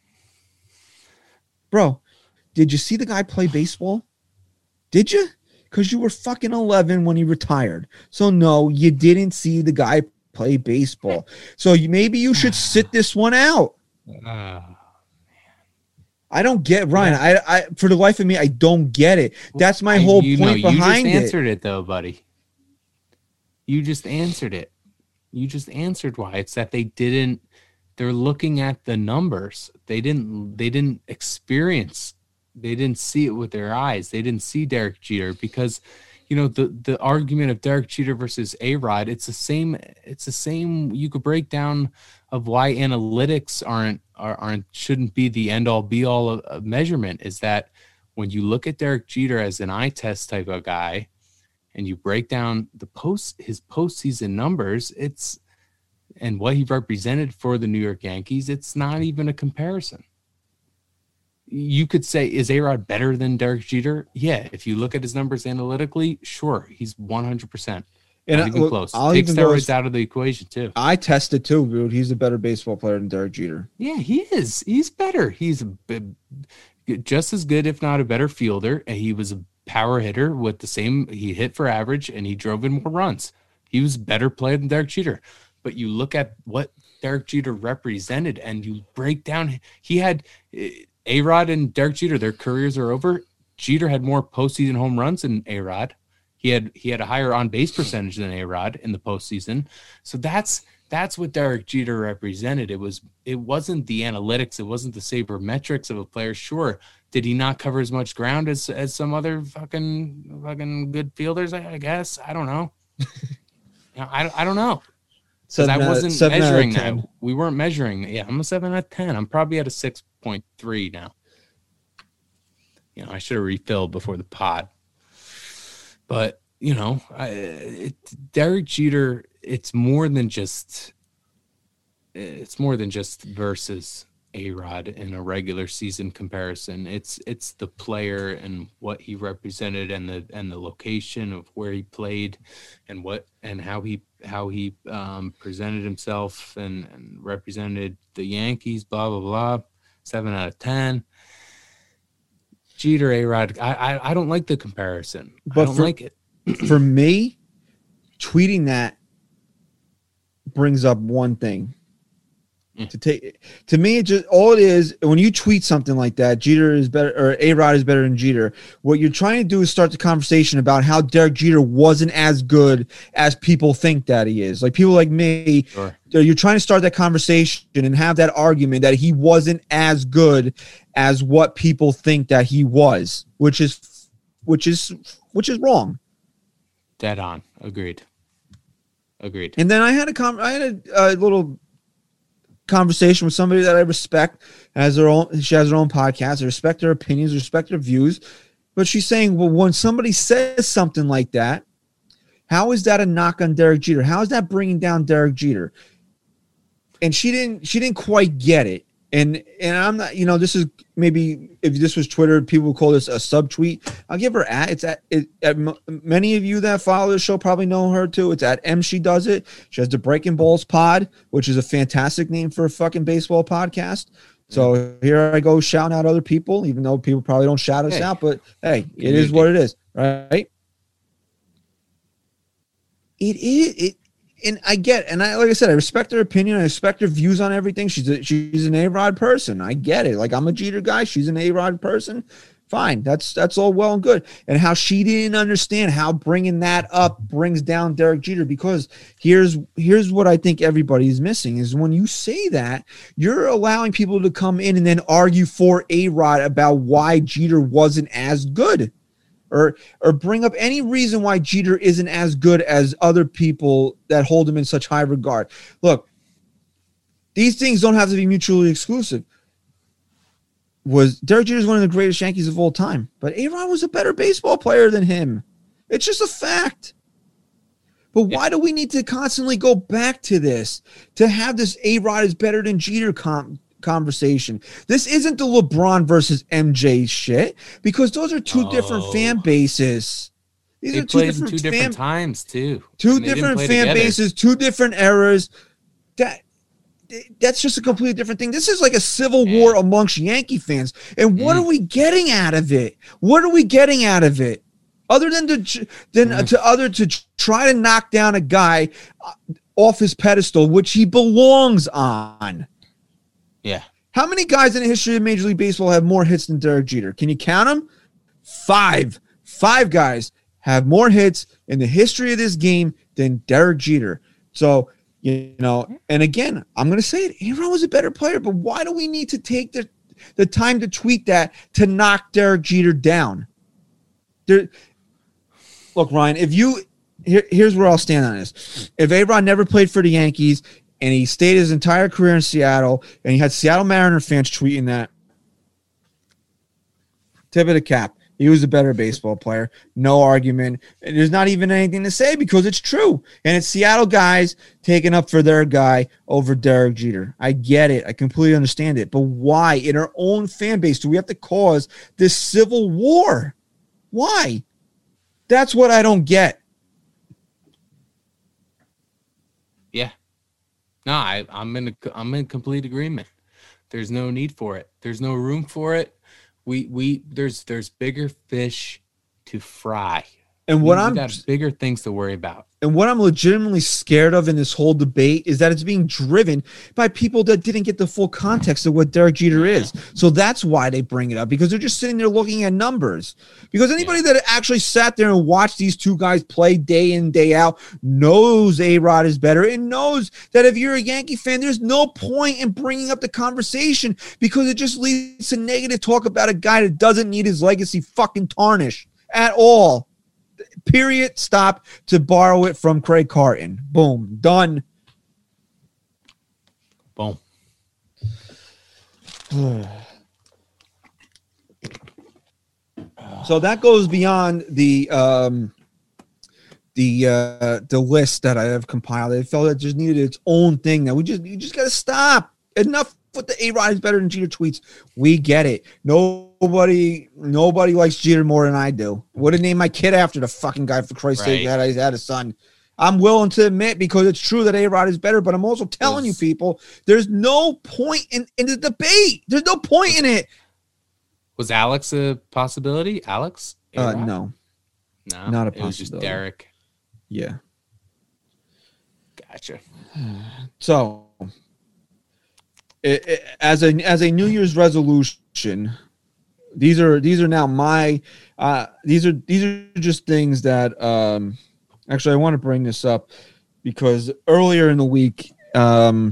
Bro, did you see the guy play baseball? Did you? Because you were fucking eleven when he retired. So no, you didn't see the guy play baseball. So you, maybe you should sit this one out. Uh, I don't get, Ryan. I, I for the life of me, I don't get it. That's my I- whole you point know, behind you just it. answered it though, buddy. You just answered it. You just answered why. It's that they didn't, they're looking at the numbers. They didn't, they didn't experience they didn't see it with their eyes. They didn't see Derek Jeter because, you know, the the argument of Derek Jeter versus A-Rod, it's the same. It's the same. You could break down of why analytics aren't are, aren't shouldn't be the end all be all of, of measurement. Is that when you look at Derek Jeter as an eye test type of guy, and you break down the post his postseason numbers, it's and what he represented for the New York Yankees, it's not even a comparison. You could say, is A-Rod better than Derek Jeter? Yeah. If you look at his numbers analytically, sure, he's one hundred percent. And not even look, close. I'll Take even go steroids as- out of the equation too. I tested too, dude. He's a better baseball player than Derek Jeter. Yeah, he is. He's better. He's a, b- just as good, if not a better fielder. And he was a power hitter with the same, he hit for average and he drove in more runs. He was a better player than Derek Jeter. But you look at what Derek Jeter represented and you break down, he had A-Rod and Derek Jeter, their careers are over. Jeter had more postseason home runs than A-Rod. He had he had a higher on-base percentage than A-Rod in the postseason. So that's that's what Derek Jeter represented. It was it wasn't the analytics, it wasn't the sabermetrics of a player. Sure, did he not cover as much ground as as some other fucking fucking good fielders? I, I guess I don't know. you know I I don't know. Because I wasn't seven measuring out of ten. that. We weren't measuring. Yeah, I'm a seven out of ten. I'm probably at a six point three now. You know, I should have refilled before the pod. But, you know, I, it, Derek Jeter, it's more than just it's more than just versus A-Rod in a regular season comparison. It's it's the player and what he represented and the and the location of where he played and what and how he how he um, presented himself and, and represented the Yankees, blah, blah, blah. Seven out of ten. Jeter, A-Rod, I, I I don't like the comparison. But I don't for, like it. For me, tweeting that brings up one thing. Mm. To take to me, it just all it is when you tweet something like that, Jeter is better or A-Rod is better than Jeter. What you're trying to do is start the conversation about how Derek Jeter wasn't as good as people think that he is. Like people like me, Sure. you're trying to start that conversation and have that argument that he wasn't as good as what people think that he was, which is which is which is wrong. Dead on. Agreed. Agreed. And then I had a com- I had a, a little conversation with somebody that I respect, has her own, she has her own podcast. I respect her opinions, respect her views. But she's saying, well, when somebody says something like that, how is that a knock on Derek Jeter? How is that bringing down Derek Jeter? And she didn't, she didn't quite get it. And, and I'm not, you know, this is maybe if this was Twitter, people would call this a subtweet. I'll give her at, it's at, it, at m- many of you that follow the show probably know her too. It's at M. She Does It. She has the Breaking Balls pod, which is a fantastic name for a fucking baseball podcast. So here I go shouting out other people, even though people probably don't shout us Hey. out, but hey, it is what it is, right? It is, it, and I get, and I, like I said, I respect her opinion. I respect her views on everything. She's a, she's an A-Rod person. I get it. Like I'm a Jeter guy. She's an A-Rod person. Fine. That's, that's all well and good. And how she didn't understand how bringing that up brings down Derek Jeter, because here's, here's what I think everybody is missing is when you say that, you're allowing people to come in and then argue for A-Rod about why Jeter wasn't as good. Or or bring up any reason why Jeter isn't as good as other people that hold him in such high regard. Look, these things don't have to be mutually exclusive. Was Derek Jeter is one of the greatest Yankees of all time, but A-Rod was a better baseball player than him. It's just a fact. But why do we need to constantly go back to this, to have this A-Rod is better than Jeter com- conversation? This isn't the LeBron versus M J shit, because those are two Oh. different fan bases. These They are two played in different, two different fan, times too. two And they didn't different play fan together. bases, two different eras. That that's just a completely different thing. This is like a civil Yeah. war amongst Yankee fans. And what Mm. are we getting out of it? What are we getting out of it? Other than to than Mm. to other to try to knock down a guy off his pedestal, which he belongs on. Yeah. How many guys in the history of Major League Baseball have more hits than Derek Jeter? Can you count them? Five. Five guys have more hits in the history of this game than Derek Jeter. So, you know, and again, I'm going to say it. A-Rod was a better player, but why do we need to take the the time to tweet that to knock Derek Jeter down. There, look, Ryan, if you here, here's where I'll stand on this. If A-Rod never played for the Yankees and he stayed his entire career in Seattle and he had Seattle Mariner fans tweeting that, tip of the cap. He was a better baseball player. No argument. And there's not even anything to say because it's true. And it's Seattle guys taking up for their guy over Derek Jeter. I get it. I completely understand it. But why, in our own fan base, do we have to cause this civil war? Why? That's what I don't get. Yeah. No, I, I'm in a, I'm in complete agreement. There's no need for it. There's no room for it. We we there's there's bigger fish to fry. And what we, I'm we got bigger things to worry about. And what I'm legitimately scared of in this whole debate is that it's being driven by people that didn't get the full context of what Derek Jeter is. So that's why they bring it up, because they're just sitting there looking at numbers. Because anybody yeah. that actually sat there and watched these two guys play day in, day out knows A-Rod is better and knows that if you're a Yankee fan, there's no point in bringing up the conversation because it just leads to negative talk about a guy that doesn't need his legacy fucking tarnished at all. Period. Stop. To borrow it from Craig Carton. Boom. Done. Boom. So that goes beyond the um, the uh, the list that I have compiled. I felt it just needed its own thing. That we just you just got to stop. Enough with the A-Rod is better than Jeter tweets. We get it. Nobody, nobody likes Jeter more than I do. Would have named my kid after the fucking guy, for Christ's right. sake, that I had a son. I'm willing to admit because it's true that A-Rod is better, but I'm also telling was, you people, there's no point in, in the debate. There's no point was, in it. Was Alex a possibility? Alex? Uh, no. No. Not a possibility. It was just Derek. Yeah. Gotcha. So, It, it, as a as a New Year's resolution, these are these are now my uh, these are these are just things that um, actually I want to bring this up because earlier in the week um,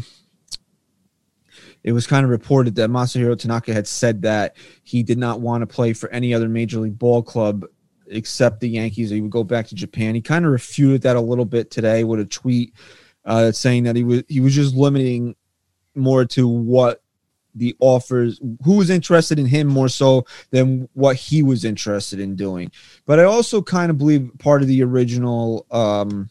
it was kind of reported that Masahiro Tanaka had said that he did not want to play for any other Major League Ball club except the Yankees. He would go back to Japan. He kind of refuted that a little bit today with a tweet uh, saying that he was he was just limiting more to what the offers, who was interested in him more so than what he was interested in doing. But I also kind of believe part of the original um,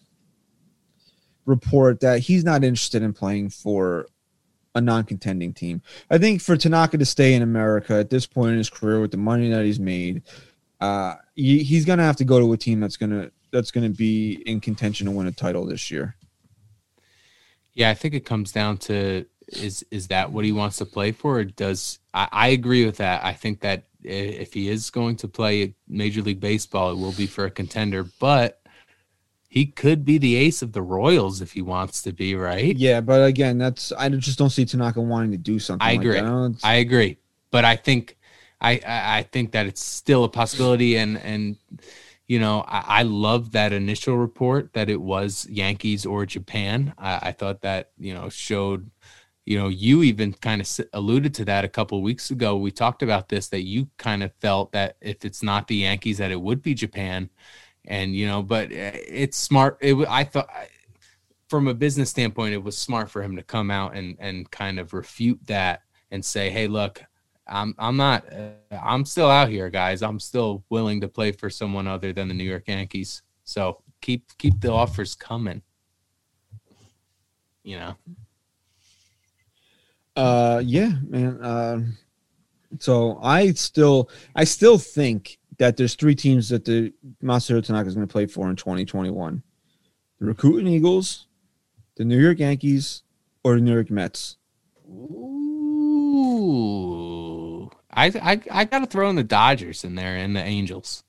report that he's not interested in playing for a non-contending team. I think for Tanaka to stay in America at this point in his career with the money that he's made, uh, he, he's going to have to go to a team that's going to that's going to be in contention to win a title this year. Yeah, I think it comes down to Is is that what he wants to play for? Or does I, I agree with that. I think that if he is going to play Major League Baseball, it will be for a contender, but he could be the ace of the Royals if he wants to be, right? Yeah, but again, that's I just don't see Tanaka wanting to do something. I like agree. That. I, I agree. But I think I, I I think that it's still a possibility, and and you know, I, I love that initial report that it was Yankees or Japan. I, I thought that, you know, showed. You know, you even kind of alluded to that a couple of weeks ago. We talked about this, that you kind of felt that if it's not the Yankees, that it would be Japan. And, you know, but it's smart. It, I thought from a business standpoint, it was smart for him to come out and, and kind of refute that and say, hey, look, I'm, I'm not, uh, I'm still out here, guys. I'm still willing to play for someone other than the New York Yankees. So keep, keep the offers coming, you know? Uh, yeah, man. Uh, so I still, I still think that there's three teams that the Masahiro Tanaka is going to play for in twenty twenty-one: the Rakuten Eagles, the New York Yankees, or the New York Mets. Ooh, I, I, I got to throw in the Dodgers in there and the Angels.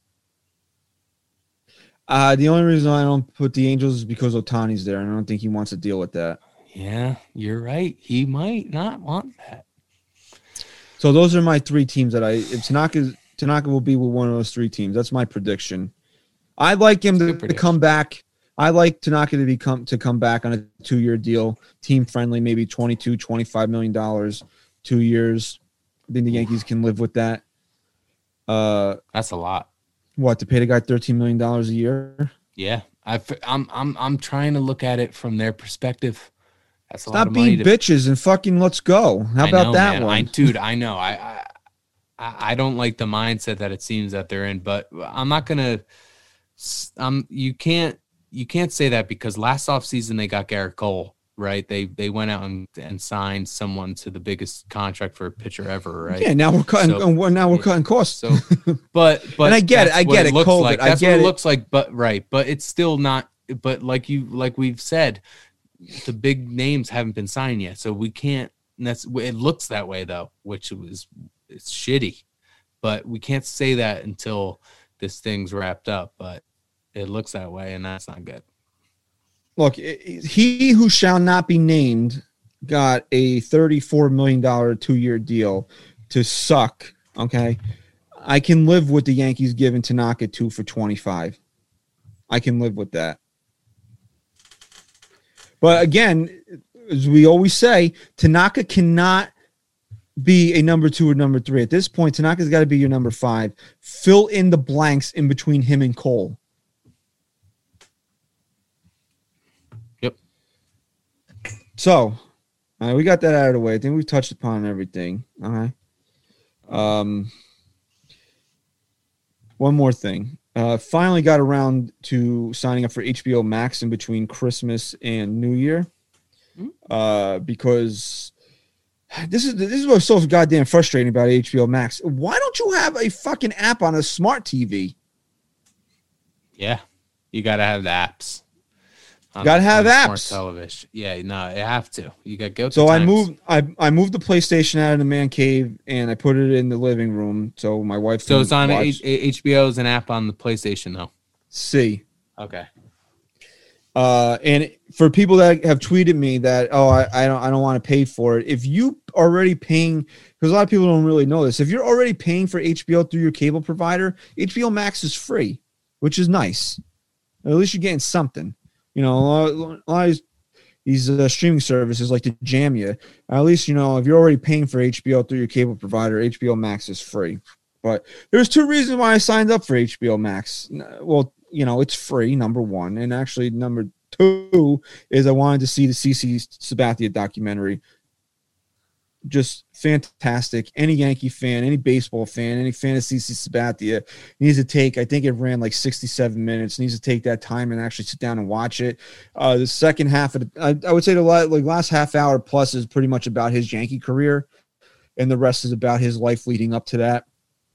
Uh, the only reason I don't put the Angels is because Ohtani's there, and I don't think he wants to deal with that. Yeah, you're right. He might not want that. So those are my three teams that I if Tanaka Tanaka will be with one of those three teams. That's my prediction. I'd like him to, to come back. I like Tanaka to become to come back on a two-year deal, team friendly, maybe twenty-two, twenty-five million dollars, two years, I think the Yankees can live with that. Uh, That's a lot. What, to pay the guy thirteen million dollars a year? Yeah, I, I'm I'm I'm trying to look at it from their perspective. That's a Stop lot of being money to, bitches and fucking let's go. How I about know, that man. one? I, dude, I know. I, I I don't like the mindset that it seems that they're in, but I'm not gonna. Um, you can't you can't say that because last offseason they got Garrett Cole, right? They they went out and, and signed someone to the biggest contract for a pitcher ever, right? Yeah, now we're cutting. So, uh, now we're cutting costs. So, but but and I get it. I get it. it. Looks COVID, like. I That's get what it, it looks like. But right, but it's still not. But like you, like we've said, the big names haven't been signed yet, so we can't. That's it. Looks that way though, which was it's shitty. But we can't say that until this thing's wrapped up. But it looks that way, and that's not good. Look, he who shall not be named got a thirty-four million dollars two-year deal to suck, okay? I can live with the Yankees giving Tanaka two for twenty-five. I can live with that. But again, as we always say, Tanaka cannot be a number two or number three. At this point, Tanaka's got to be your number five. Fill in the blanks in between him and Cole. So, all right, we got that out of the way. I think we've touched upon everything. All right. Um, one more thing. Uh, finally got around to signing up for H B O Max in between Christmas and New Year. Uh, because this is this is what's so goddamn frustrating about H B O Max. Why don't you have a fucking app on a smart T V? Yeah, you got to have the apps. Got to have apps. Smart television. Yeah, no, you have to. You got to go. So I moved. I I moved the PlayStation out of the man cave and I put it in the living room. So my wife. So it's on watch. H B O is an app on the PlayStation though. C. Okay. Uh, and for people that have tweeted me that oh I, I don't I don't want to pay for it. If you already paying, because a lot of people don't really know this. If you're already paying for H B O through your cable provider, H B O Max is free, which is nice. At least you're getting something. You know, a lot, a lot of these, these uh, streaming services like to jam you. At least, you know, if you're already paying for H B O through your cable provider, H B O Max is free. But there's two reasons why I signed up for H B O Max. Well, you know, it's free, number one. And actually, number two is I wanted to see the C C Sabathia documentary. Just fantastic. Any Yankee fan, any baseball fan, any fan of C C Sabathia needs to take, I think it ran like sixty-seven minutes, needs to take that time and actually sit down and watch it. Uh, the second half of the, I, I would say the like last half hour plus is pretty much about his Yankee career, and the rest is about his life leading up to that.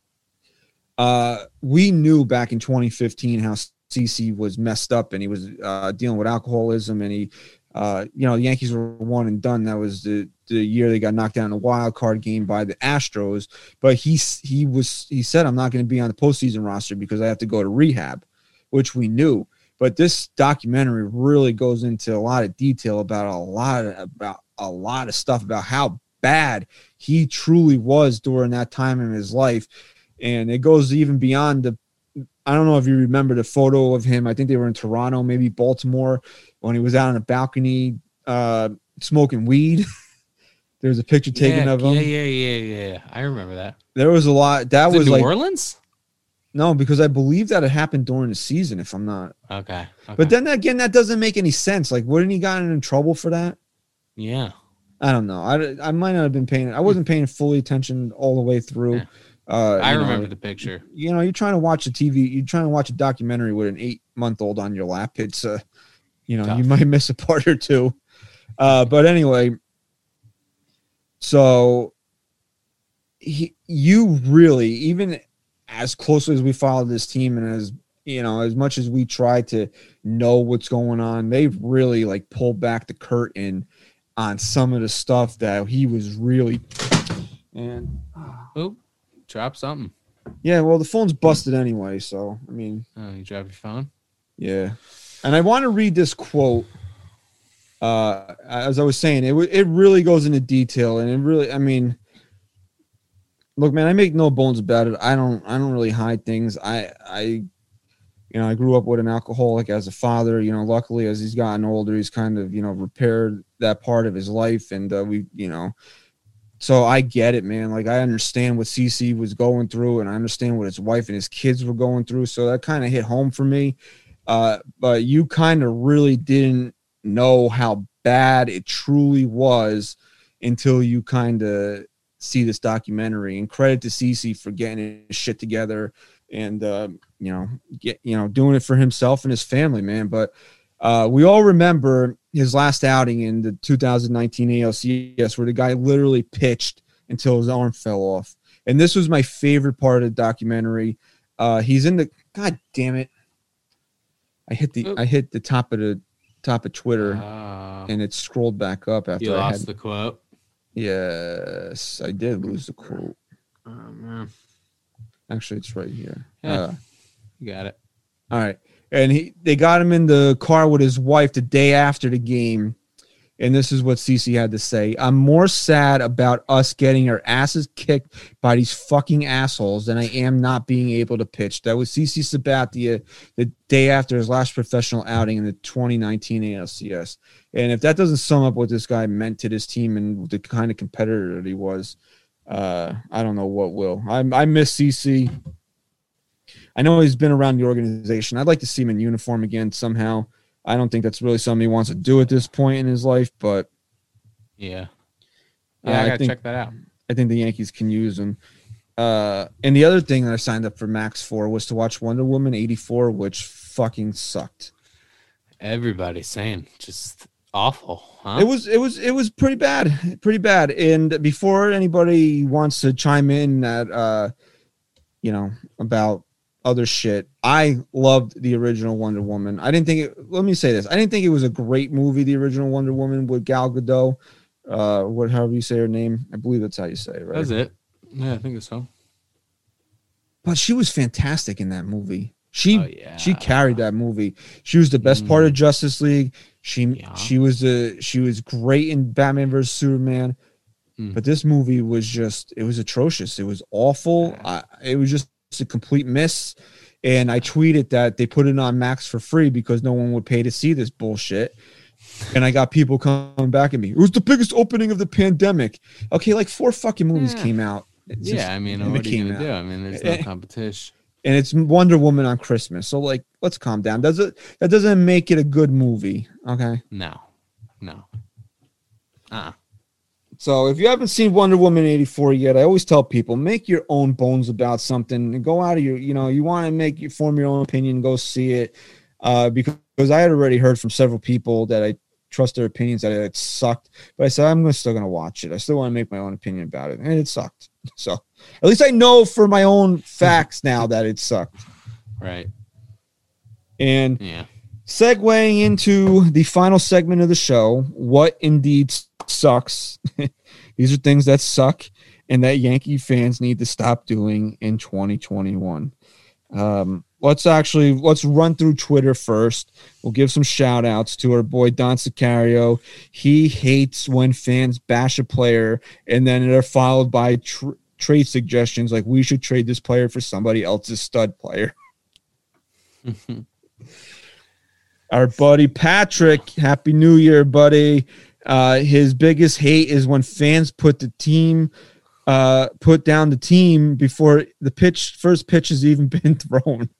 Uh, we knew back in twenty fifteen how C C was messed up and he was uh, dealing with alcoholism, and he, uh, you know, the Yankees were one and done. That was the the year they got knocked down in a wild card game by the Astros. But he he was he said, I'm not going to be on the postseason roster because I have to go to rehab, which we knew. But this documentary really goes into a lot of detail about a lot of, about a lot of stuff about how bad he truly was during that time in his life. And it goes even beyond the, I don't know if you remember the photo of him. I think they were in Toronto, maybe Baltimore, when he was out on a balcony uh, smoking weed. There's a picture taken yeah, of him. Yeah, yeah, yeah, yeah. I remember that. There was a lot. That was, was New like Orleans? No, because I believe that it happened during the season, if I'm not. Okay. okay. But then again, that doesn't make any sense. Like, wouldn't he gotten in trouble for that? Yeah. I don't know. I, I might not have been paying. I wasn't paying fully attention all the way through. Yeah. Uh, I remember know, the picture. You know, you're trying to watch a T V. You're trying to watch a documentary with an eight-month-old on your lap. It's, uh, you know, Tough. You might miss a part or two. Uh, but anyway, so he, you really, even as closely as we followed this team and as, you know, as much as we try to know what's going on, they've really like pulled back the curtain on some of the stuff that he was really, and oh, drop something. Yeah, well, the phone's busted anyway, so I mean, oh, you drop your phone? Yeah, and I want to read this quote. Uh, as I was saying, it it really goes into detail, and it really, I mean, look, man, I make no bones about it. I don't, I don't really hide things. I, I, you know, I grew up with an alcoholic as a father. You know, luckily, as he's gotten older, he's kind of, you know, repaired that part of his life, and uh, we, you know, so I get it, man. Like, I understand what C C was going through, and I understand what his wife and his kids were going through. So that kind of hit home for me. Uh, but you kind of really didn't know how bad it truly was until you kind of see this documentary. And credit to C C for getting his shit together and, uh, you know, get, you know, doing it for himself and his family, man. But uh, we all remember his last outing in the two thousand nineteen A L C S where the guy literally pitched until his arm fell off. And this was my favorite part of the documentary. Uh, he's in the, God damn it. I hit the, I hit the top of the top of Twitter uh, and it scrolled back up after you I lost had the quote. Yes, I did lose the quote. Oh, man. Actually, it's right here. Yeah, uh, you got it. All right. And he, they got him in the car with his wife the day after the game. And this is what C C had to say. I'm more sad about us getting our asses kicked by these fucking assholes than I am not being able to pitch. That was C C Sabathia the day after his last professional outing in the twenty nineteen A L C S. And if that doesn't sum up what this guy meant to this team and the kind of competitor that he was, uh, I don't know what will. I, I miss C C. I know he's been around the organization. I'd like to see him in uniform again somehow. I don't think that's really something he wants to do at this point in his life, but yeah, yeah, uh, I gotta I think, check that out. I think the Yankees can use him. Uh, and the other thing that I signed up for Max for was to watch Wonder Woman eighty-four, which fucking sucked. Everybody's saying just awful. Huh? It was, it was, it was pretty bad, pretty bad. And before anybody wants to chime in that, uh, you know, about other shit, I loved the original Wonder Woman. I didn't think it, let me say this. I didn't think it was a great movie, the original Wonder Woman with Gal Gadot. Uh, what, however you say her name. I believe that's how you say it, right? That's it. Yeah, I think so. But she was fantastic in that movie. She, oh, yeah. she carried that movie. She was the best mm. part of Justice League. She, yeah. she was a, she was great in Batman versus Superman. Mm. But this movie was just, it was atrocious. It was awful. I, it was just a complete miss. And I tweeted that they put it on Max for free because no one would pay to see this bullshit. And I got people coming back at me. It was the biggest opening of the pandemic. Okay, like four fucking movies yeah. came out. It's yeah, just, I mean, what are you gonna do? I mean, there's no and, competition. And it's Wonder Woman on Christmas. So like, let's calm down. Does it that doesn't make it a good movie? Okay. No. No. Uh-uh. So if you haven't seen Wonder Woman eighty-four yet, I always tell people, make your own bones about something and go out of your, you know, you want to make you form your own opinion, go see it. Uh, because I had already heard from several people that I trust their opinions that it sucked, but I said, I'm gonna, still going to watch it. I still want to make my own opinion about it. And it sucked. So at least I know for my own facts now that it sucked. Right. And yeah. segueing into the final segment of the show, what indeed sucks. These are things that suck and that Yankee fans need to stop doing in twenty twenty-one. Um, let's actually let's run through Twitter first. We'll give some shout outs to our boy Don Sicario. He hates when fans bash a player and then they're followed by tr- trade suggestions like we should trade this player for somebody else's stud player. Our buddy Patrick, Happy New Year, buddy. Uh, his biggest hate is when fans put the team, uh, put down the team before the pitch, first pitch has even been thrown.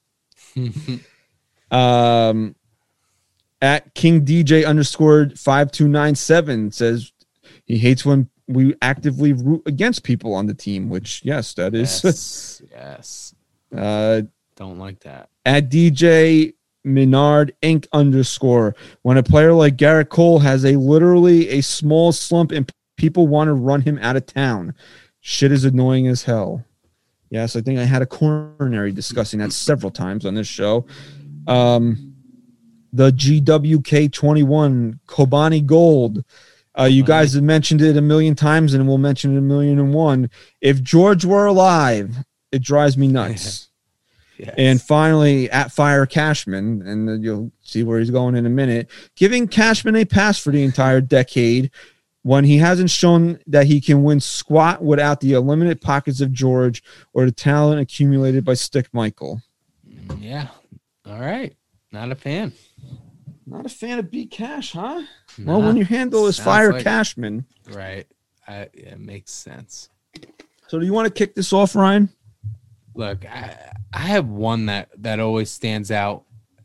um, at King D J underscore five two nine seven says he hates when we actively root against people on the team, which yes, that is. Yes. yes. Uh, Don't like that. At D J Minard Inc underscore, when a player like Garrett Cole has a literally a small slump and people want to run him out of town, shit is annoying as hell. Yes, I think I had a coronary discussing that several times on this show. Um, the G W K twenty-one Kobani Gold. Uh, you guys have mentioned it a million times, and we'll mention it a million and one. If George were alive, it drives me nuts. Yes. And finally, at Fire Cashman, and you'll see where he's going in a minute, giving Cashman a pass for the entire decade when he hasn't shown that he can win squat without the unlimited pockets of George or the talent accumulated by Stick Michael. Yeah. All right. Not a fan. Not a fan of B Cash, huh? Nah, well, when your handle is Fire like, Cashman. Right. I, it makes sense. So do you want to kick this off, Ryan? Look, I, I have one that, that always stands out.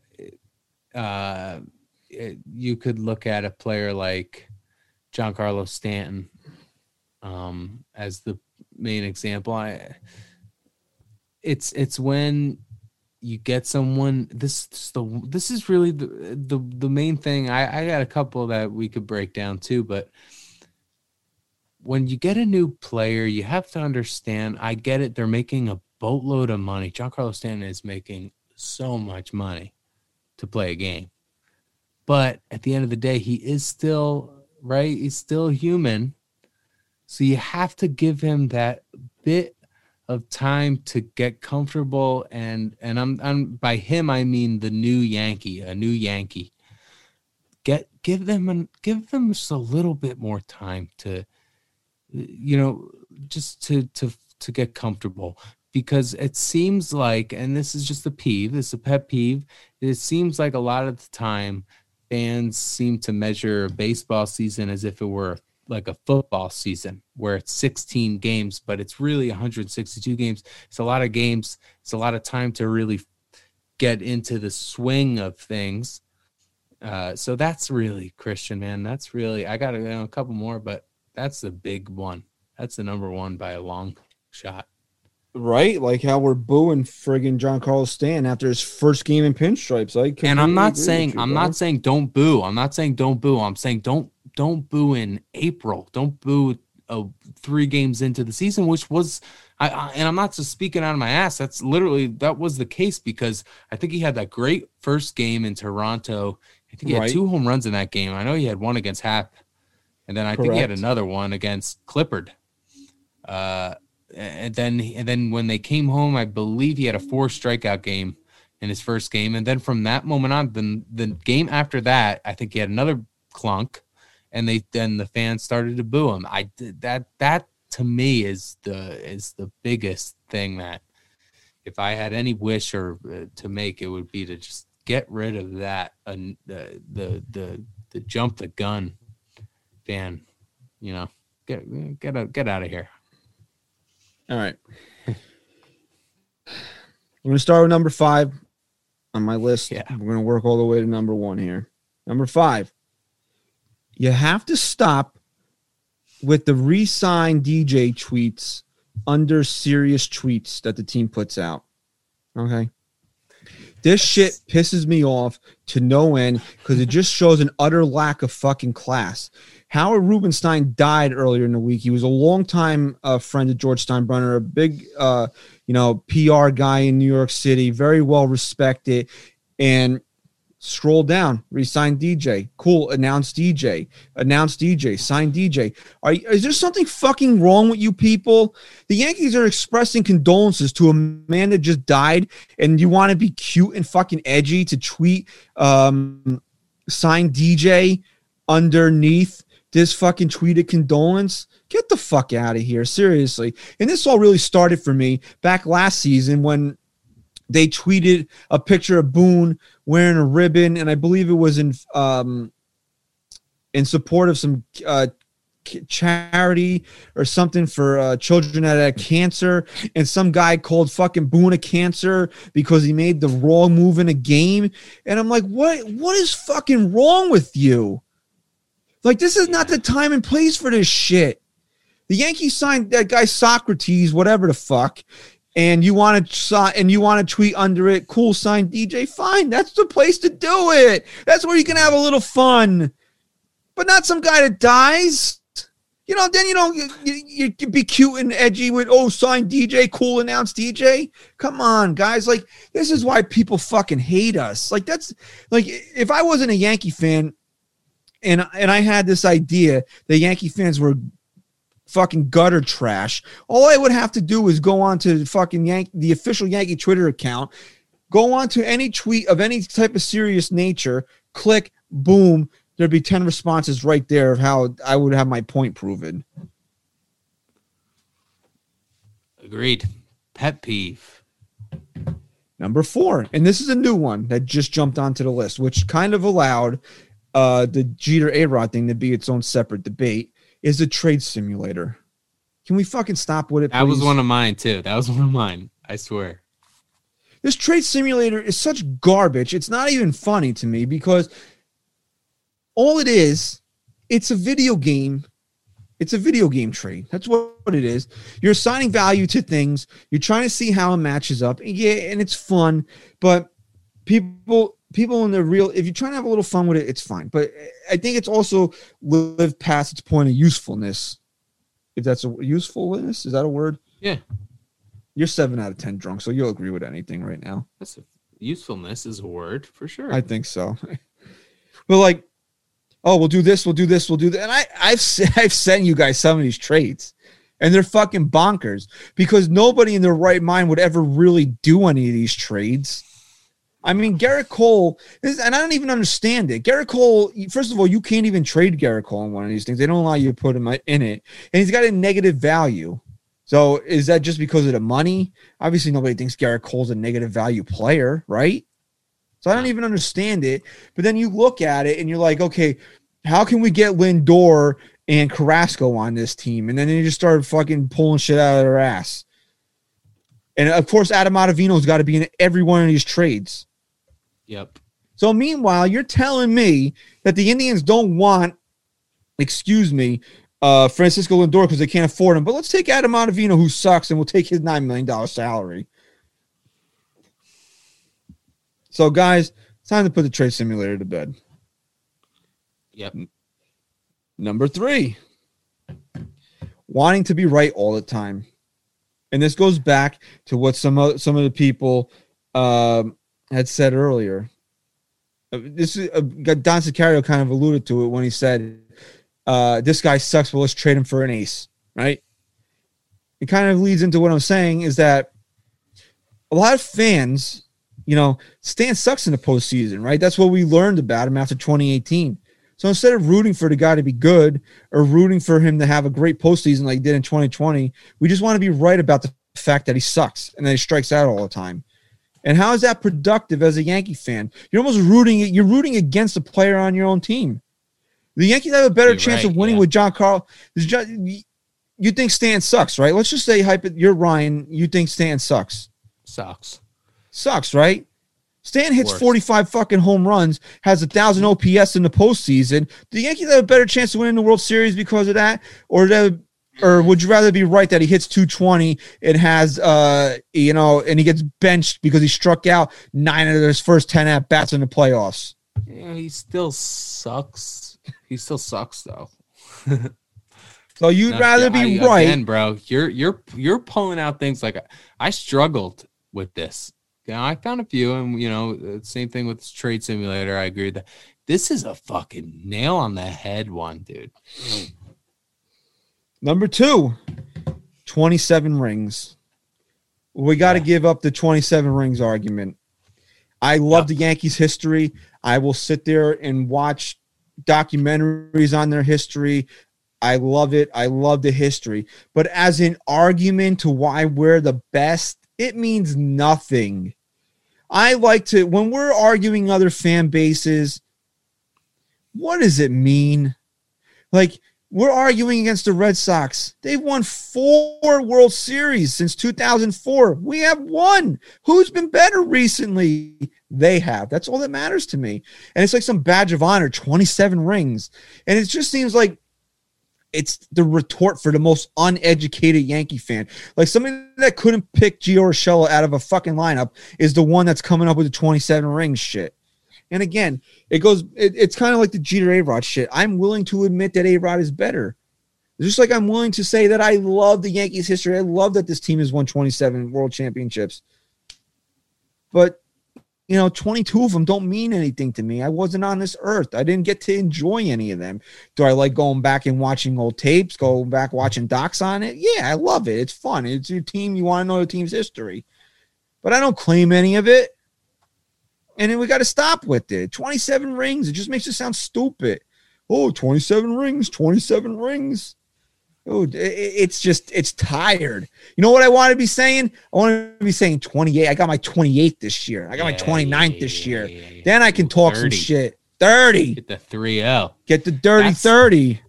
Uh, it, you could look at a player like Giancarlo Stanton um, as the main example. I, it's it's when you get someone. This this, the, this is really the, the the main thing. I, I got a couple that we could break down too, but when you get a new player, you have to understand. I get it; they're making a boatload of money. Giancarlo Stanton is making so much money to play a game, but at the end of the day, he is still right. He's still human, so you have to give him that bit of time to get comfortable. And and I'm I'm by him I mean the new Yankee, a new Yankee. Get give them an give them just a little bit more time to, you know, just to to to get comfortable. Because it seems like, and this is just a peeve, this is a pet peeve, it seems like a lot of the time fans seem to measure a baseball season as if it were like a football season where it's sixteen games, but it's really one hundred sixty-two games. It's a lot of games. It's a lot of time to really get into the swing of things. Uh, so that's really, Christian, man. That's really, I got you know, a couple more, but that's the big one. That's the number one by a long shot. Right, like how we're booing friggin' Giancarlo Stanton after his first game in pinstripes. I and I'm not saying you, I'm bro. not saying don't boo. I'm not saying don't boo. I'm saying don't don't boo in April. Don't boo uh, three games into the season, which was, I, I and I'm not just speaking out of my ass. That's literally that was the case because I think he had that great first game in Toronto. I think he right. had two home runs in that game. I know he had one against Happ, and then I Correct. think he had another one against Clippard. Uh. And then, and then when they came home, I believe he had a four strikeout game in his first game. And then from that moment on, the, the game after that, I think he had another clunk, and they then the fans started to boo him. I that that to me is the is the biggest thing that if I had any wish or uh, to make, it would be to just get rid of that uh, the the the the jump the gun fan. You know, get get out, get out of here. All right. I'm going to start with number five on my list. Yeah. We're going to work all the way to number one here. Number five. You have to stop with the re-sign D J tweets under serious tweets that the team puts out. Okay. This shit pisses me off to no end because it just shows an utter lack of fucking class. Howard Rubenstein died earlier in the week. He was a longtime uh, friend of George Steinbrenner, a big, uh, you know, P R guy in New York City, very well respected. And scroll down, re-sign D J. Cool, announce D J. Announce D J, sign D J. Are is there something fucking wrong with you people? The Yankees are expressing condolences to a man that just died, and you want to be cute and fucking edgy to tweet um, sign D J underneath this fucking tweeted condolence? Get the fuck out of here, seriously. And this all really started for me back last season when they tweeted a picture of Boone wearing a ribbon, and I believe it was in um, in support of some uh, charity or something for uh, children that had cancer, and some guy called fucking Boone a cancer because he made the wrong move in a game. And I'm like, what? What is fucking wrong with you? Like, this is not the time and place for this shit. The Yankees signed that guy Socrates, whatever the fuck, and you want to and you want to tweet under it, cool, sign D J, fine. That's the place to do it. That's where you can have a little fun, but not some guy that dies. You know, then you know you, you, you can be cute and edgy with, oh, sign D J, cool, announce D J. Come on, guys. Like, this is why people fucking hate us. Like, that's like if I wasn't a Yankee fan. And, and I had this idea that Yankee fans were fucking gutter trash. All I would have to do is go on to fucking Yankee, the official Yankee Twitter account, go on to any tweet of any type of serious nature, click, boom, there'd be ten responses right there of how I would have my point proven. Agreed. Pet peeve. Number four, and this is a new one that just jumped onto the list, which kind of allowed uh, the Jeter A-Rod thing to be its own separate debate, is a trade simulator. Can we fucking stop with it, please? That was one of mine, too. That was one of mine. I swear. This trade simulator is such garbage. It's not even funny to me because all it is, it's a video game. It's a video game trade. That's what it is. You're assigning value to things. You're trying to see how it matches up. Yeah, and it's fun, but people people in the real, if you're trying to have a little fun with it, it's fine. But I think it's also lived past its point of usefulness. If that's a usefulness, is that a word? Yeah. You're seven out of ten drunk, so you'll agree with anything right now. That's a, usefulness is a word for sure. I think so. But like, oh, we'll do this, we'll do this, we'll do that. And I, I've I've sent you guys some of these trades, and they're fucking bonkers because nobody in their right mind would ever really do any of these trades. I mean, Garrett Cole, and I don't even understand it. Garrett Cole, first of all, you can't even trade Garrett Cole in one of these things. They don't allow you to put him in it, and he's got a negative value. So is that just because of the money? Obviously, nobody thinks Garrett Cole's a negative value player, right? So I don't even understand it. But then you look at it and you're like, okay, how can we get Lindor and Carrasco on this team? And then they just started fucking pulling shit out of their ass. And of course, Adam Ottavino's got to be in every one of these trades. Yep. So meanwhile, you're telling me that the Indians don't want, excuse me, uh, Francisco Lindor because they can't afford him. But let's take Adam Ottavino, who sucks, and we'll take his nine million dollars salary. So, guys, it's time to put the trade simulator to bed. Yep. Number three, wanting to be right all the time. And this goes back to what some of, some of the people um, had said earlier. Uh, this is uh, Don Sicario kind of alluded to it when he said, uh, this guy sucks, but let's trade him for an ace, right? It kind of leads into what I'm saying is that a lot of fans, you know, Stan sucks in the postseason, right? That's what we learned about him after twenty eighteen. So instead of rooting for the guy to be good or rooting for him to have a great postseason like he did in twenty twenty, we just want to be right about the fact that he sucks and that he strikes out all the time. And how is that productive as a Yankee fan? You're almost rooting you're rooting against a player on your own team. The Yankees have a better You're chance right, of winning yeah. with John Carl. You think Stan sucks, right? Let's just say you're Ryan. You think Stan sucks. Sucks. Sucks, right? Stan hits Worse. forty-five fucking home runs, has a thousand O P S in the postseason. The Yankees have a better chance of winning the World Series because of that, or that, or would you rather be right that he hits two twenty and has, uh, you know, and he gets benched because he struck out nine of his first ten at bats in the playoffs? Yeah, he still sucks. He still sucks though. So you'd No, rather yeah, be I- right, again, bro. You're you're you're pulling out things like I struggled with this. Yeah, I found a few, and you know, same thing with this trade simulator. I agree with that. This is a fucking nail on the head one, dude. Number two, twenty-seven rings. We got to Yeah. give up the twenty-seven rings argument. I love the Yankees' history. I will sit there and watch documentaries on their history. I love it. I love the history. But as an argument to why we're the best, it means nothing. I like to, when we're arguing other fan bases, what does it mean? Like, we're arguing against the Red Sox. They've won four World Series since two thousand four. We have one. Who's been better recently? They have. That's all that matters to me. And it's like some badge of honor, twenty-seven rings. And it just seems like it's the retort for the most uneducated Yankee fan. Like somebody that couldn't pick Gio Urshela out of a fucking lineup is the one that's coming up with the twenty-seven rings shit. And again, it goes, it, it's kind of like the Jeter A-Rod shit. I'm willing to admit that A-Rod is better. Just like I'm willing to say that I love the Yankees history. I love that this team has won twenty-seven world championships. But, you know, twenty-two of them don't mean anything to me. I wasn't on this earth. I didn't get to enjoy any of them. Do I like going back and watching old tapes, going back watching docs on it? Yeah, I love it. It's fun. It's your team. You want to know the team's history. But I don't claim any of it. And then we got to stop with it. twenty-seven rings. It just makes it sound stupid. Oh, twenty-seven rings, twenty-seven rings. Oh, it, it's just, it's tired. You know what I want to be saying? I want to be saying twenty-eight. I got my twenty-eighth this year. I got my Yeah, twenty-ninth yeah, this yeah, year. yeah, yeah. Then I can talk thirty. some shit. thirty. Get the three L. Get the dirty That's- thirty.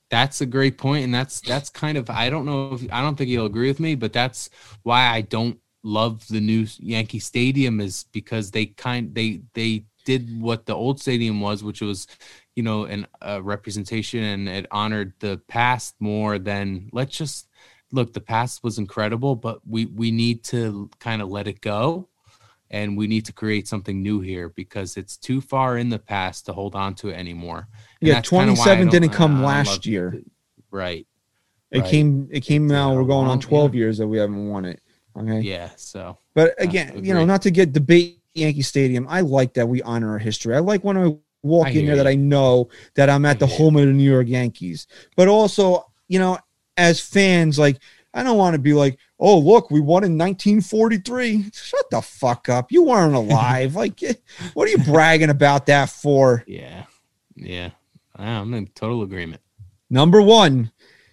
That's a great point, and that's that's kind of I don't know if I don't think he'll agree with me, but that's why I don't love the new Yankee Stadium is because they kind they they did what the old stadium was, which was, you know, an a representation, and it honored the past more than let's just look. The past was incredible, but we we need to kind of let it go. And we need to create something new here because it's too far in the past to hold on to it anymore. And yeah, twenty-seven didn't come last year. To, right. It right. came. It came it's now. We're going long, on twelve yeah. years that we haven't won it. Okay. Yeah. So. But again, you know, not to get debate Yankee Stadium. I like that we honor our history. I like when I walk I in there you. that I know that I'm at I the home of the New York Yankees. But also, you know, as fans, like. I don't want to be like, oh, look, we won in nineteen forty-three. Shut the fuck up. You weren't alive. Like, what are you bragging about that for? Yeah. Yeah. I'm in total agreement. Number one,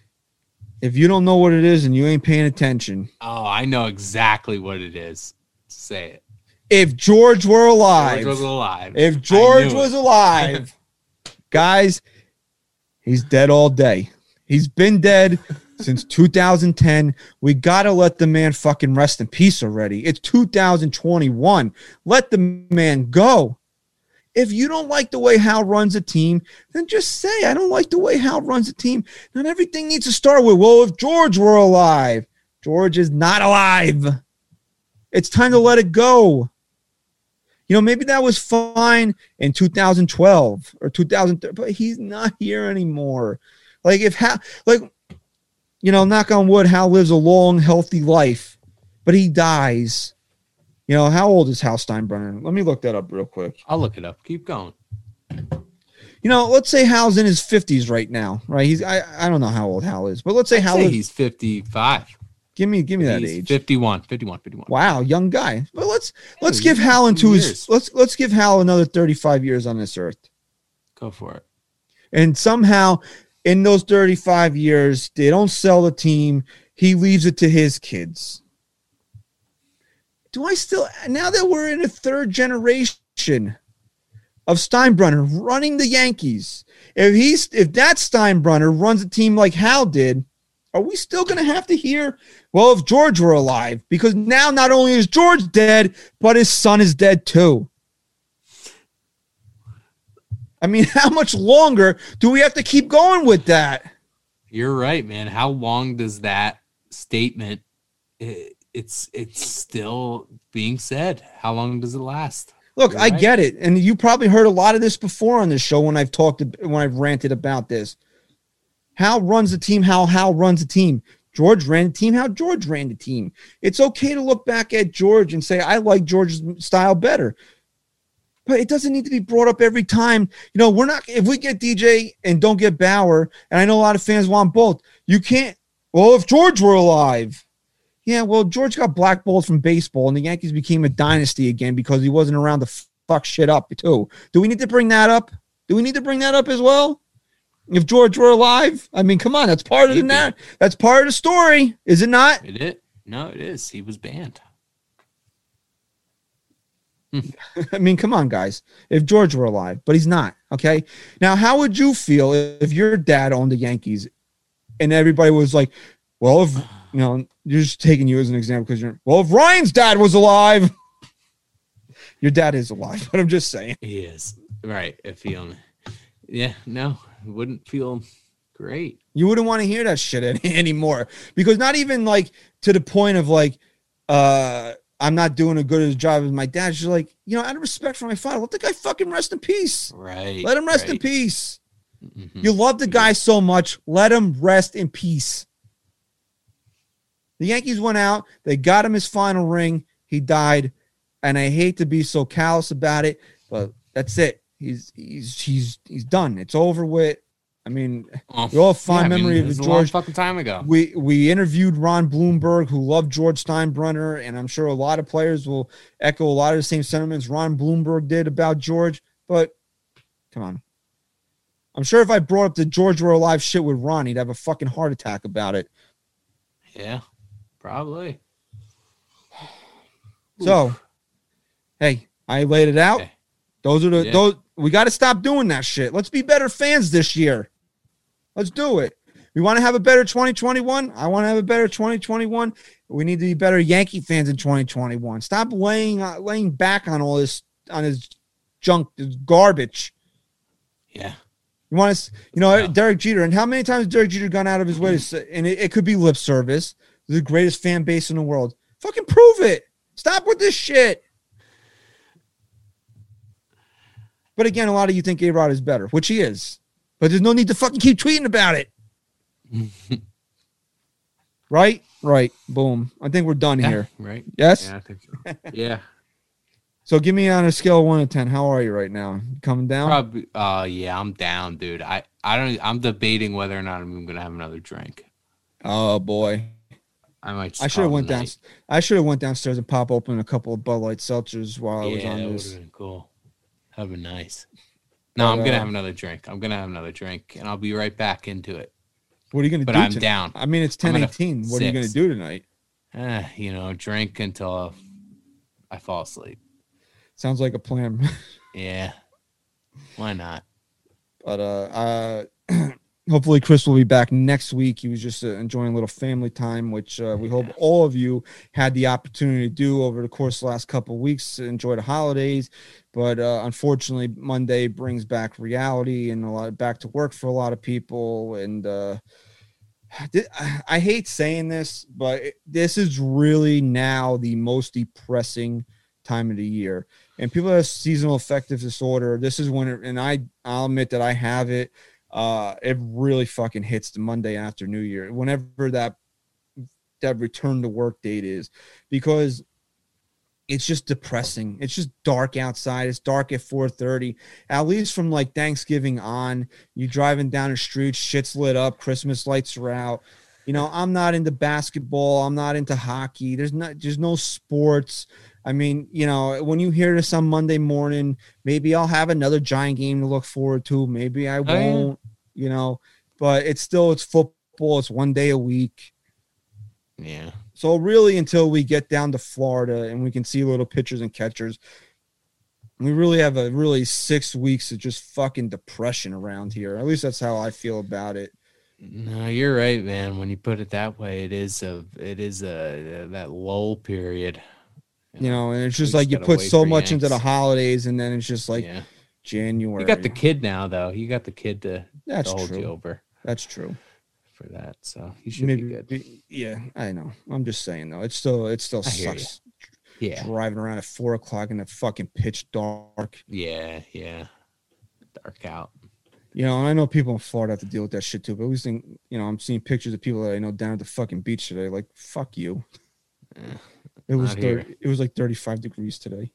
if you don't know what it is and you ain't paying attention. Oh, I know exactly what it is. Say it. If George were alive. George was alive. If George was alive. Guys, he's dead all day. He's been dead since two thousand ten. We got to let the man fucking rest in peace already. It's two thousand twenty-one. Let the man go. If you don't like the way Hal runs a team, then just say, I don't like the way Hal runs a team. Not everything needs to start with, well, if George were alive. George is not alive. It's time to let it go. You know, maybe that was fine in two thousand twelve or two thousand thirteen, but he's not here anymore. Like, if Hal, like, you know, knock on wood, Hal lives a long, healthy life, but he dies. You know, how old is Hal Steinbrenner? Let me look that up real quick. I'll look it up. Keep going. You know, let's say Hal's in his fifties right now, right? He's I, I don't know how old Hal is, but let's say I'd Hal say is, he's fifty-five. Give me give me that he's age. fifty-one, fifty-one, fifty-one. Wow, young guy. But let's let's Yeah, give Hal into his years. let's let's give Hal another thirty-five years on this earth. Go for it. And somehow in those thirty-five years, they don't sell the team. He leaves it to his kids. Do I still, now that we're in a third generation of Steinbrenner running the Yankees, if he's, if that Steinbrenner runs a team like Hal did, are we still going to have to hear, well, if George were alive? Because now not only is George dead, but his son is dead too. I mean, how much longer do we have to keep going with that? You're right, man. How long does that statement, it, it's it's still being said. How long does it last? Look, You're I right. get it. And you probably heard a lot of this before on this show when I've talked, when I've ranted about this. Hal runs the team, how Hal runs the team. George ran the team, how George ran the team. It's okay to look back at George and say, I like George's style better. But it doesn't need to be brought up every time. You know, we're not, if we get D J and don't get Bauer, and I know a lot of fans want both, you can't, well, if George were alive. Yeah, well, George got blackballed from baseball, and the Yankees became a dynasty again because he wasn't around to fuck shit up, too. Do we need to bring that up? Do we need to bring that up as well? If George were alive? I mean, come on, that's part of the narrative. That's part of the story, is it not? It is. No, it is. He was banned. I mean, come on, guys. If George were alive, but he's not, okay? Now, how would you feel if your dad owned the Yankees and everybody was like, well, if, you know, you're just taking you as an example because you're, well, if Ryan's dad was alive, your dad is alive, but I'm just saying. He is. Right. If he owned Yeah, no, it wouldn't feel great. You wouldn't want to hear that shit any, anymore because not even like to the point of like, uh, I'm not doing a good as job as my dad. She's like, you know, out of respect for my father, let the guy fucking rest in peace. Right. Let him rest right. in peace. Mm-hmm. You love the guy so much. Let him rest in peace. The Yankees went out. They got him his final ring. He died. And I hate to be so callous about it, but that's it. He's he's he's he's done. It's over with. I mean, Oh, we all have fond yeah, I mean, memory it of was it, a long George. fucking time ago. We we interviewed Ron Bloomberg, who loved George Steinbrenner, and I'm sure a lot of players will echo a lot of the same sentiments Ron Bloomberg did about George. But come on, I'm sure if I brought up the George were alive shit with Ron, he'd have a fucking heart attack about it. Yeah, probably. So, Oof. hey, I laid it out. Okay. Those are the Yeah. those. We got to stop doing that shit. Let's be better fans this year. Let's do it. We want to have a better twenty twenty-one. I want to have a better twenty twenty-one. We need to be better Yankee fans in twenty twenty-one. Stop laying uh, laying back on all this on his junk, this garbage. Yeah. You want to, you know, Yeah. Derek Jeter. And how many times has Derek Jeter gone out of his way to say, and it, it could be lip service, the greatest fan base in the world. Fucking prove it. Stop with this shit. But again, a lot of you think A-Rod is better, which he is. But there's no need to fucking keep tweeting about it. Right? Right. Boom. I think we're done Yeah, here. right? Yes? Yeah, I think so. Yeah. So give me on a scale of one to ten. How are you right now? Coming down? Probably. Uh, yeah, I'm down, dude. I, I don't. I'm debating whether or not I'm even gonna have another drink. Oh boy. I might. Just I should have call it went a down. night. I should have went downstairs and pop open a couple of Bud Light seltzers while I was Yeah, on that would this. have been cool. That'd be nice. No, But, I'm gonna uh, have another drink. I'm gonna have another drink, and I'll be right back into it. What are you gonna But do? I'm tonight? down. I mean, it's I'm ten at a eighteen. What are you gonna six. do tonight? Eh, you know, drink until I fall asleep. Sounds like a plan. Yeah. Why not? But uh, uh hopefully Chris will be back next week. He was just uh, enjoying a little family time, which uh, we hope all of you had the opportunity to do over the course of the last couple of weeks. Enjoy the holidays, but uh, unfortunately, Monday brings back reality and a lot back to work for a lot of people. And uh, th- I hate saying this, but it, this is really now the most depressing time of the year. And people that have seasonal affective disorder, this is when, it, and I, I'll admit that I have it. Uh, it really fucking hits the Monday after New Year, whenever that that return to work date is, because it's just depressing. It's just dark outside. It's dark at four thirty. At least from like Thanksgiving on, you driving down the street, shit's lit up, Christmas lights are out. You know, I'm not into basketball. I'm not into hockey. There's not, there's no sports. I mean, you know, when you hear this on Monday morning, maybe I'll have another Giant game to look forward to. Maybe I won't, you know, but it's still, it's football. It's one day a week. Yeah. So really, until we get down to Florida and we can see little pitchers and catchers, we really have a really six weeks of just fucking depression around here. At least that's how I feel about it. No, you're right, man. When you put it that way, it is a, it is a, that lull period. You know, and it's just We like you gotta put wait so for much into the Yanks. holidays, and then it's just like Yeah. January. You got the kid now, though. You got the kid to, That's to hold true. you over That's true. for that. So you should Maybe, be good. be- yeah, I know. I'm just saying though, it's still it still I hear sucks Yeah. driving around at four o'clock in the fucking pitch dark. Yeah. Yeah. Dark out. You know, and I know people in Florida have to deal with that shit too. But at least, think, you know, I'm seeing pictures of people that I know down at the fucking beach today. Like, fuck you. It was Not here. thirty, it was like thirty-five degrees today.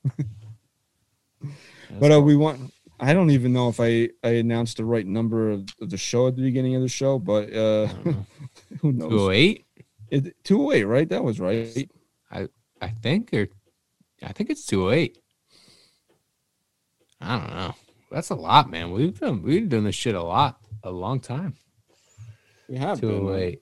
But uh, we want. I don't even know if I, I announced the right number of, of the show at the beginning of the show, but uh, who knows? two oh eight? It, two oh eight, right? That was right. I I think or I think it's two oh eight. I don't know. That's a lot, man. We've been we've been doing this shit a lot, a long time. We have two been. oh eight.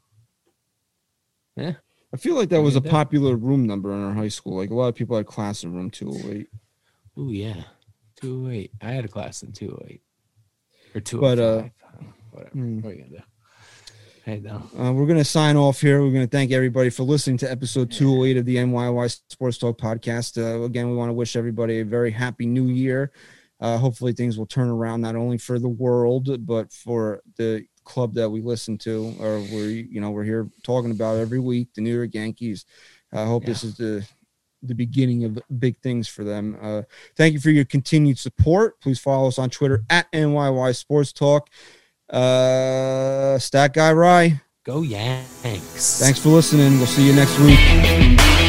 Yeah. I feel like that was a Yeah. popular room number in our high school. Like a lot of people had class in room two oh eight. Oh yeah. two oh eight. I had a class in two oh eight. Or two oh But, five. uh, Whatever. hmm. What are you gonna do? Hey, no. Uh, we're going to sign off here. We're going to thank everybody for listening to episode two oh eight of the N Y Y Sports Talk podcast. Uh, again, we want to wish everybody a very happy new year. Uh, hopefully things will turn around, not only for the world, but for the club that we listen to, or we, you know, we're here talking about every week, the New York Yankees. I hope Yeah. this is the the beginning of big things for them. Uh, thank you for your continued support. Please follow us on Twitter at N Y Y Sports Talk. Uh, Stat Guy Rye. Go Yanks. Thanks for listening. We'll see you next week.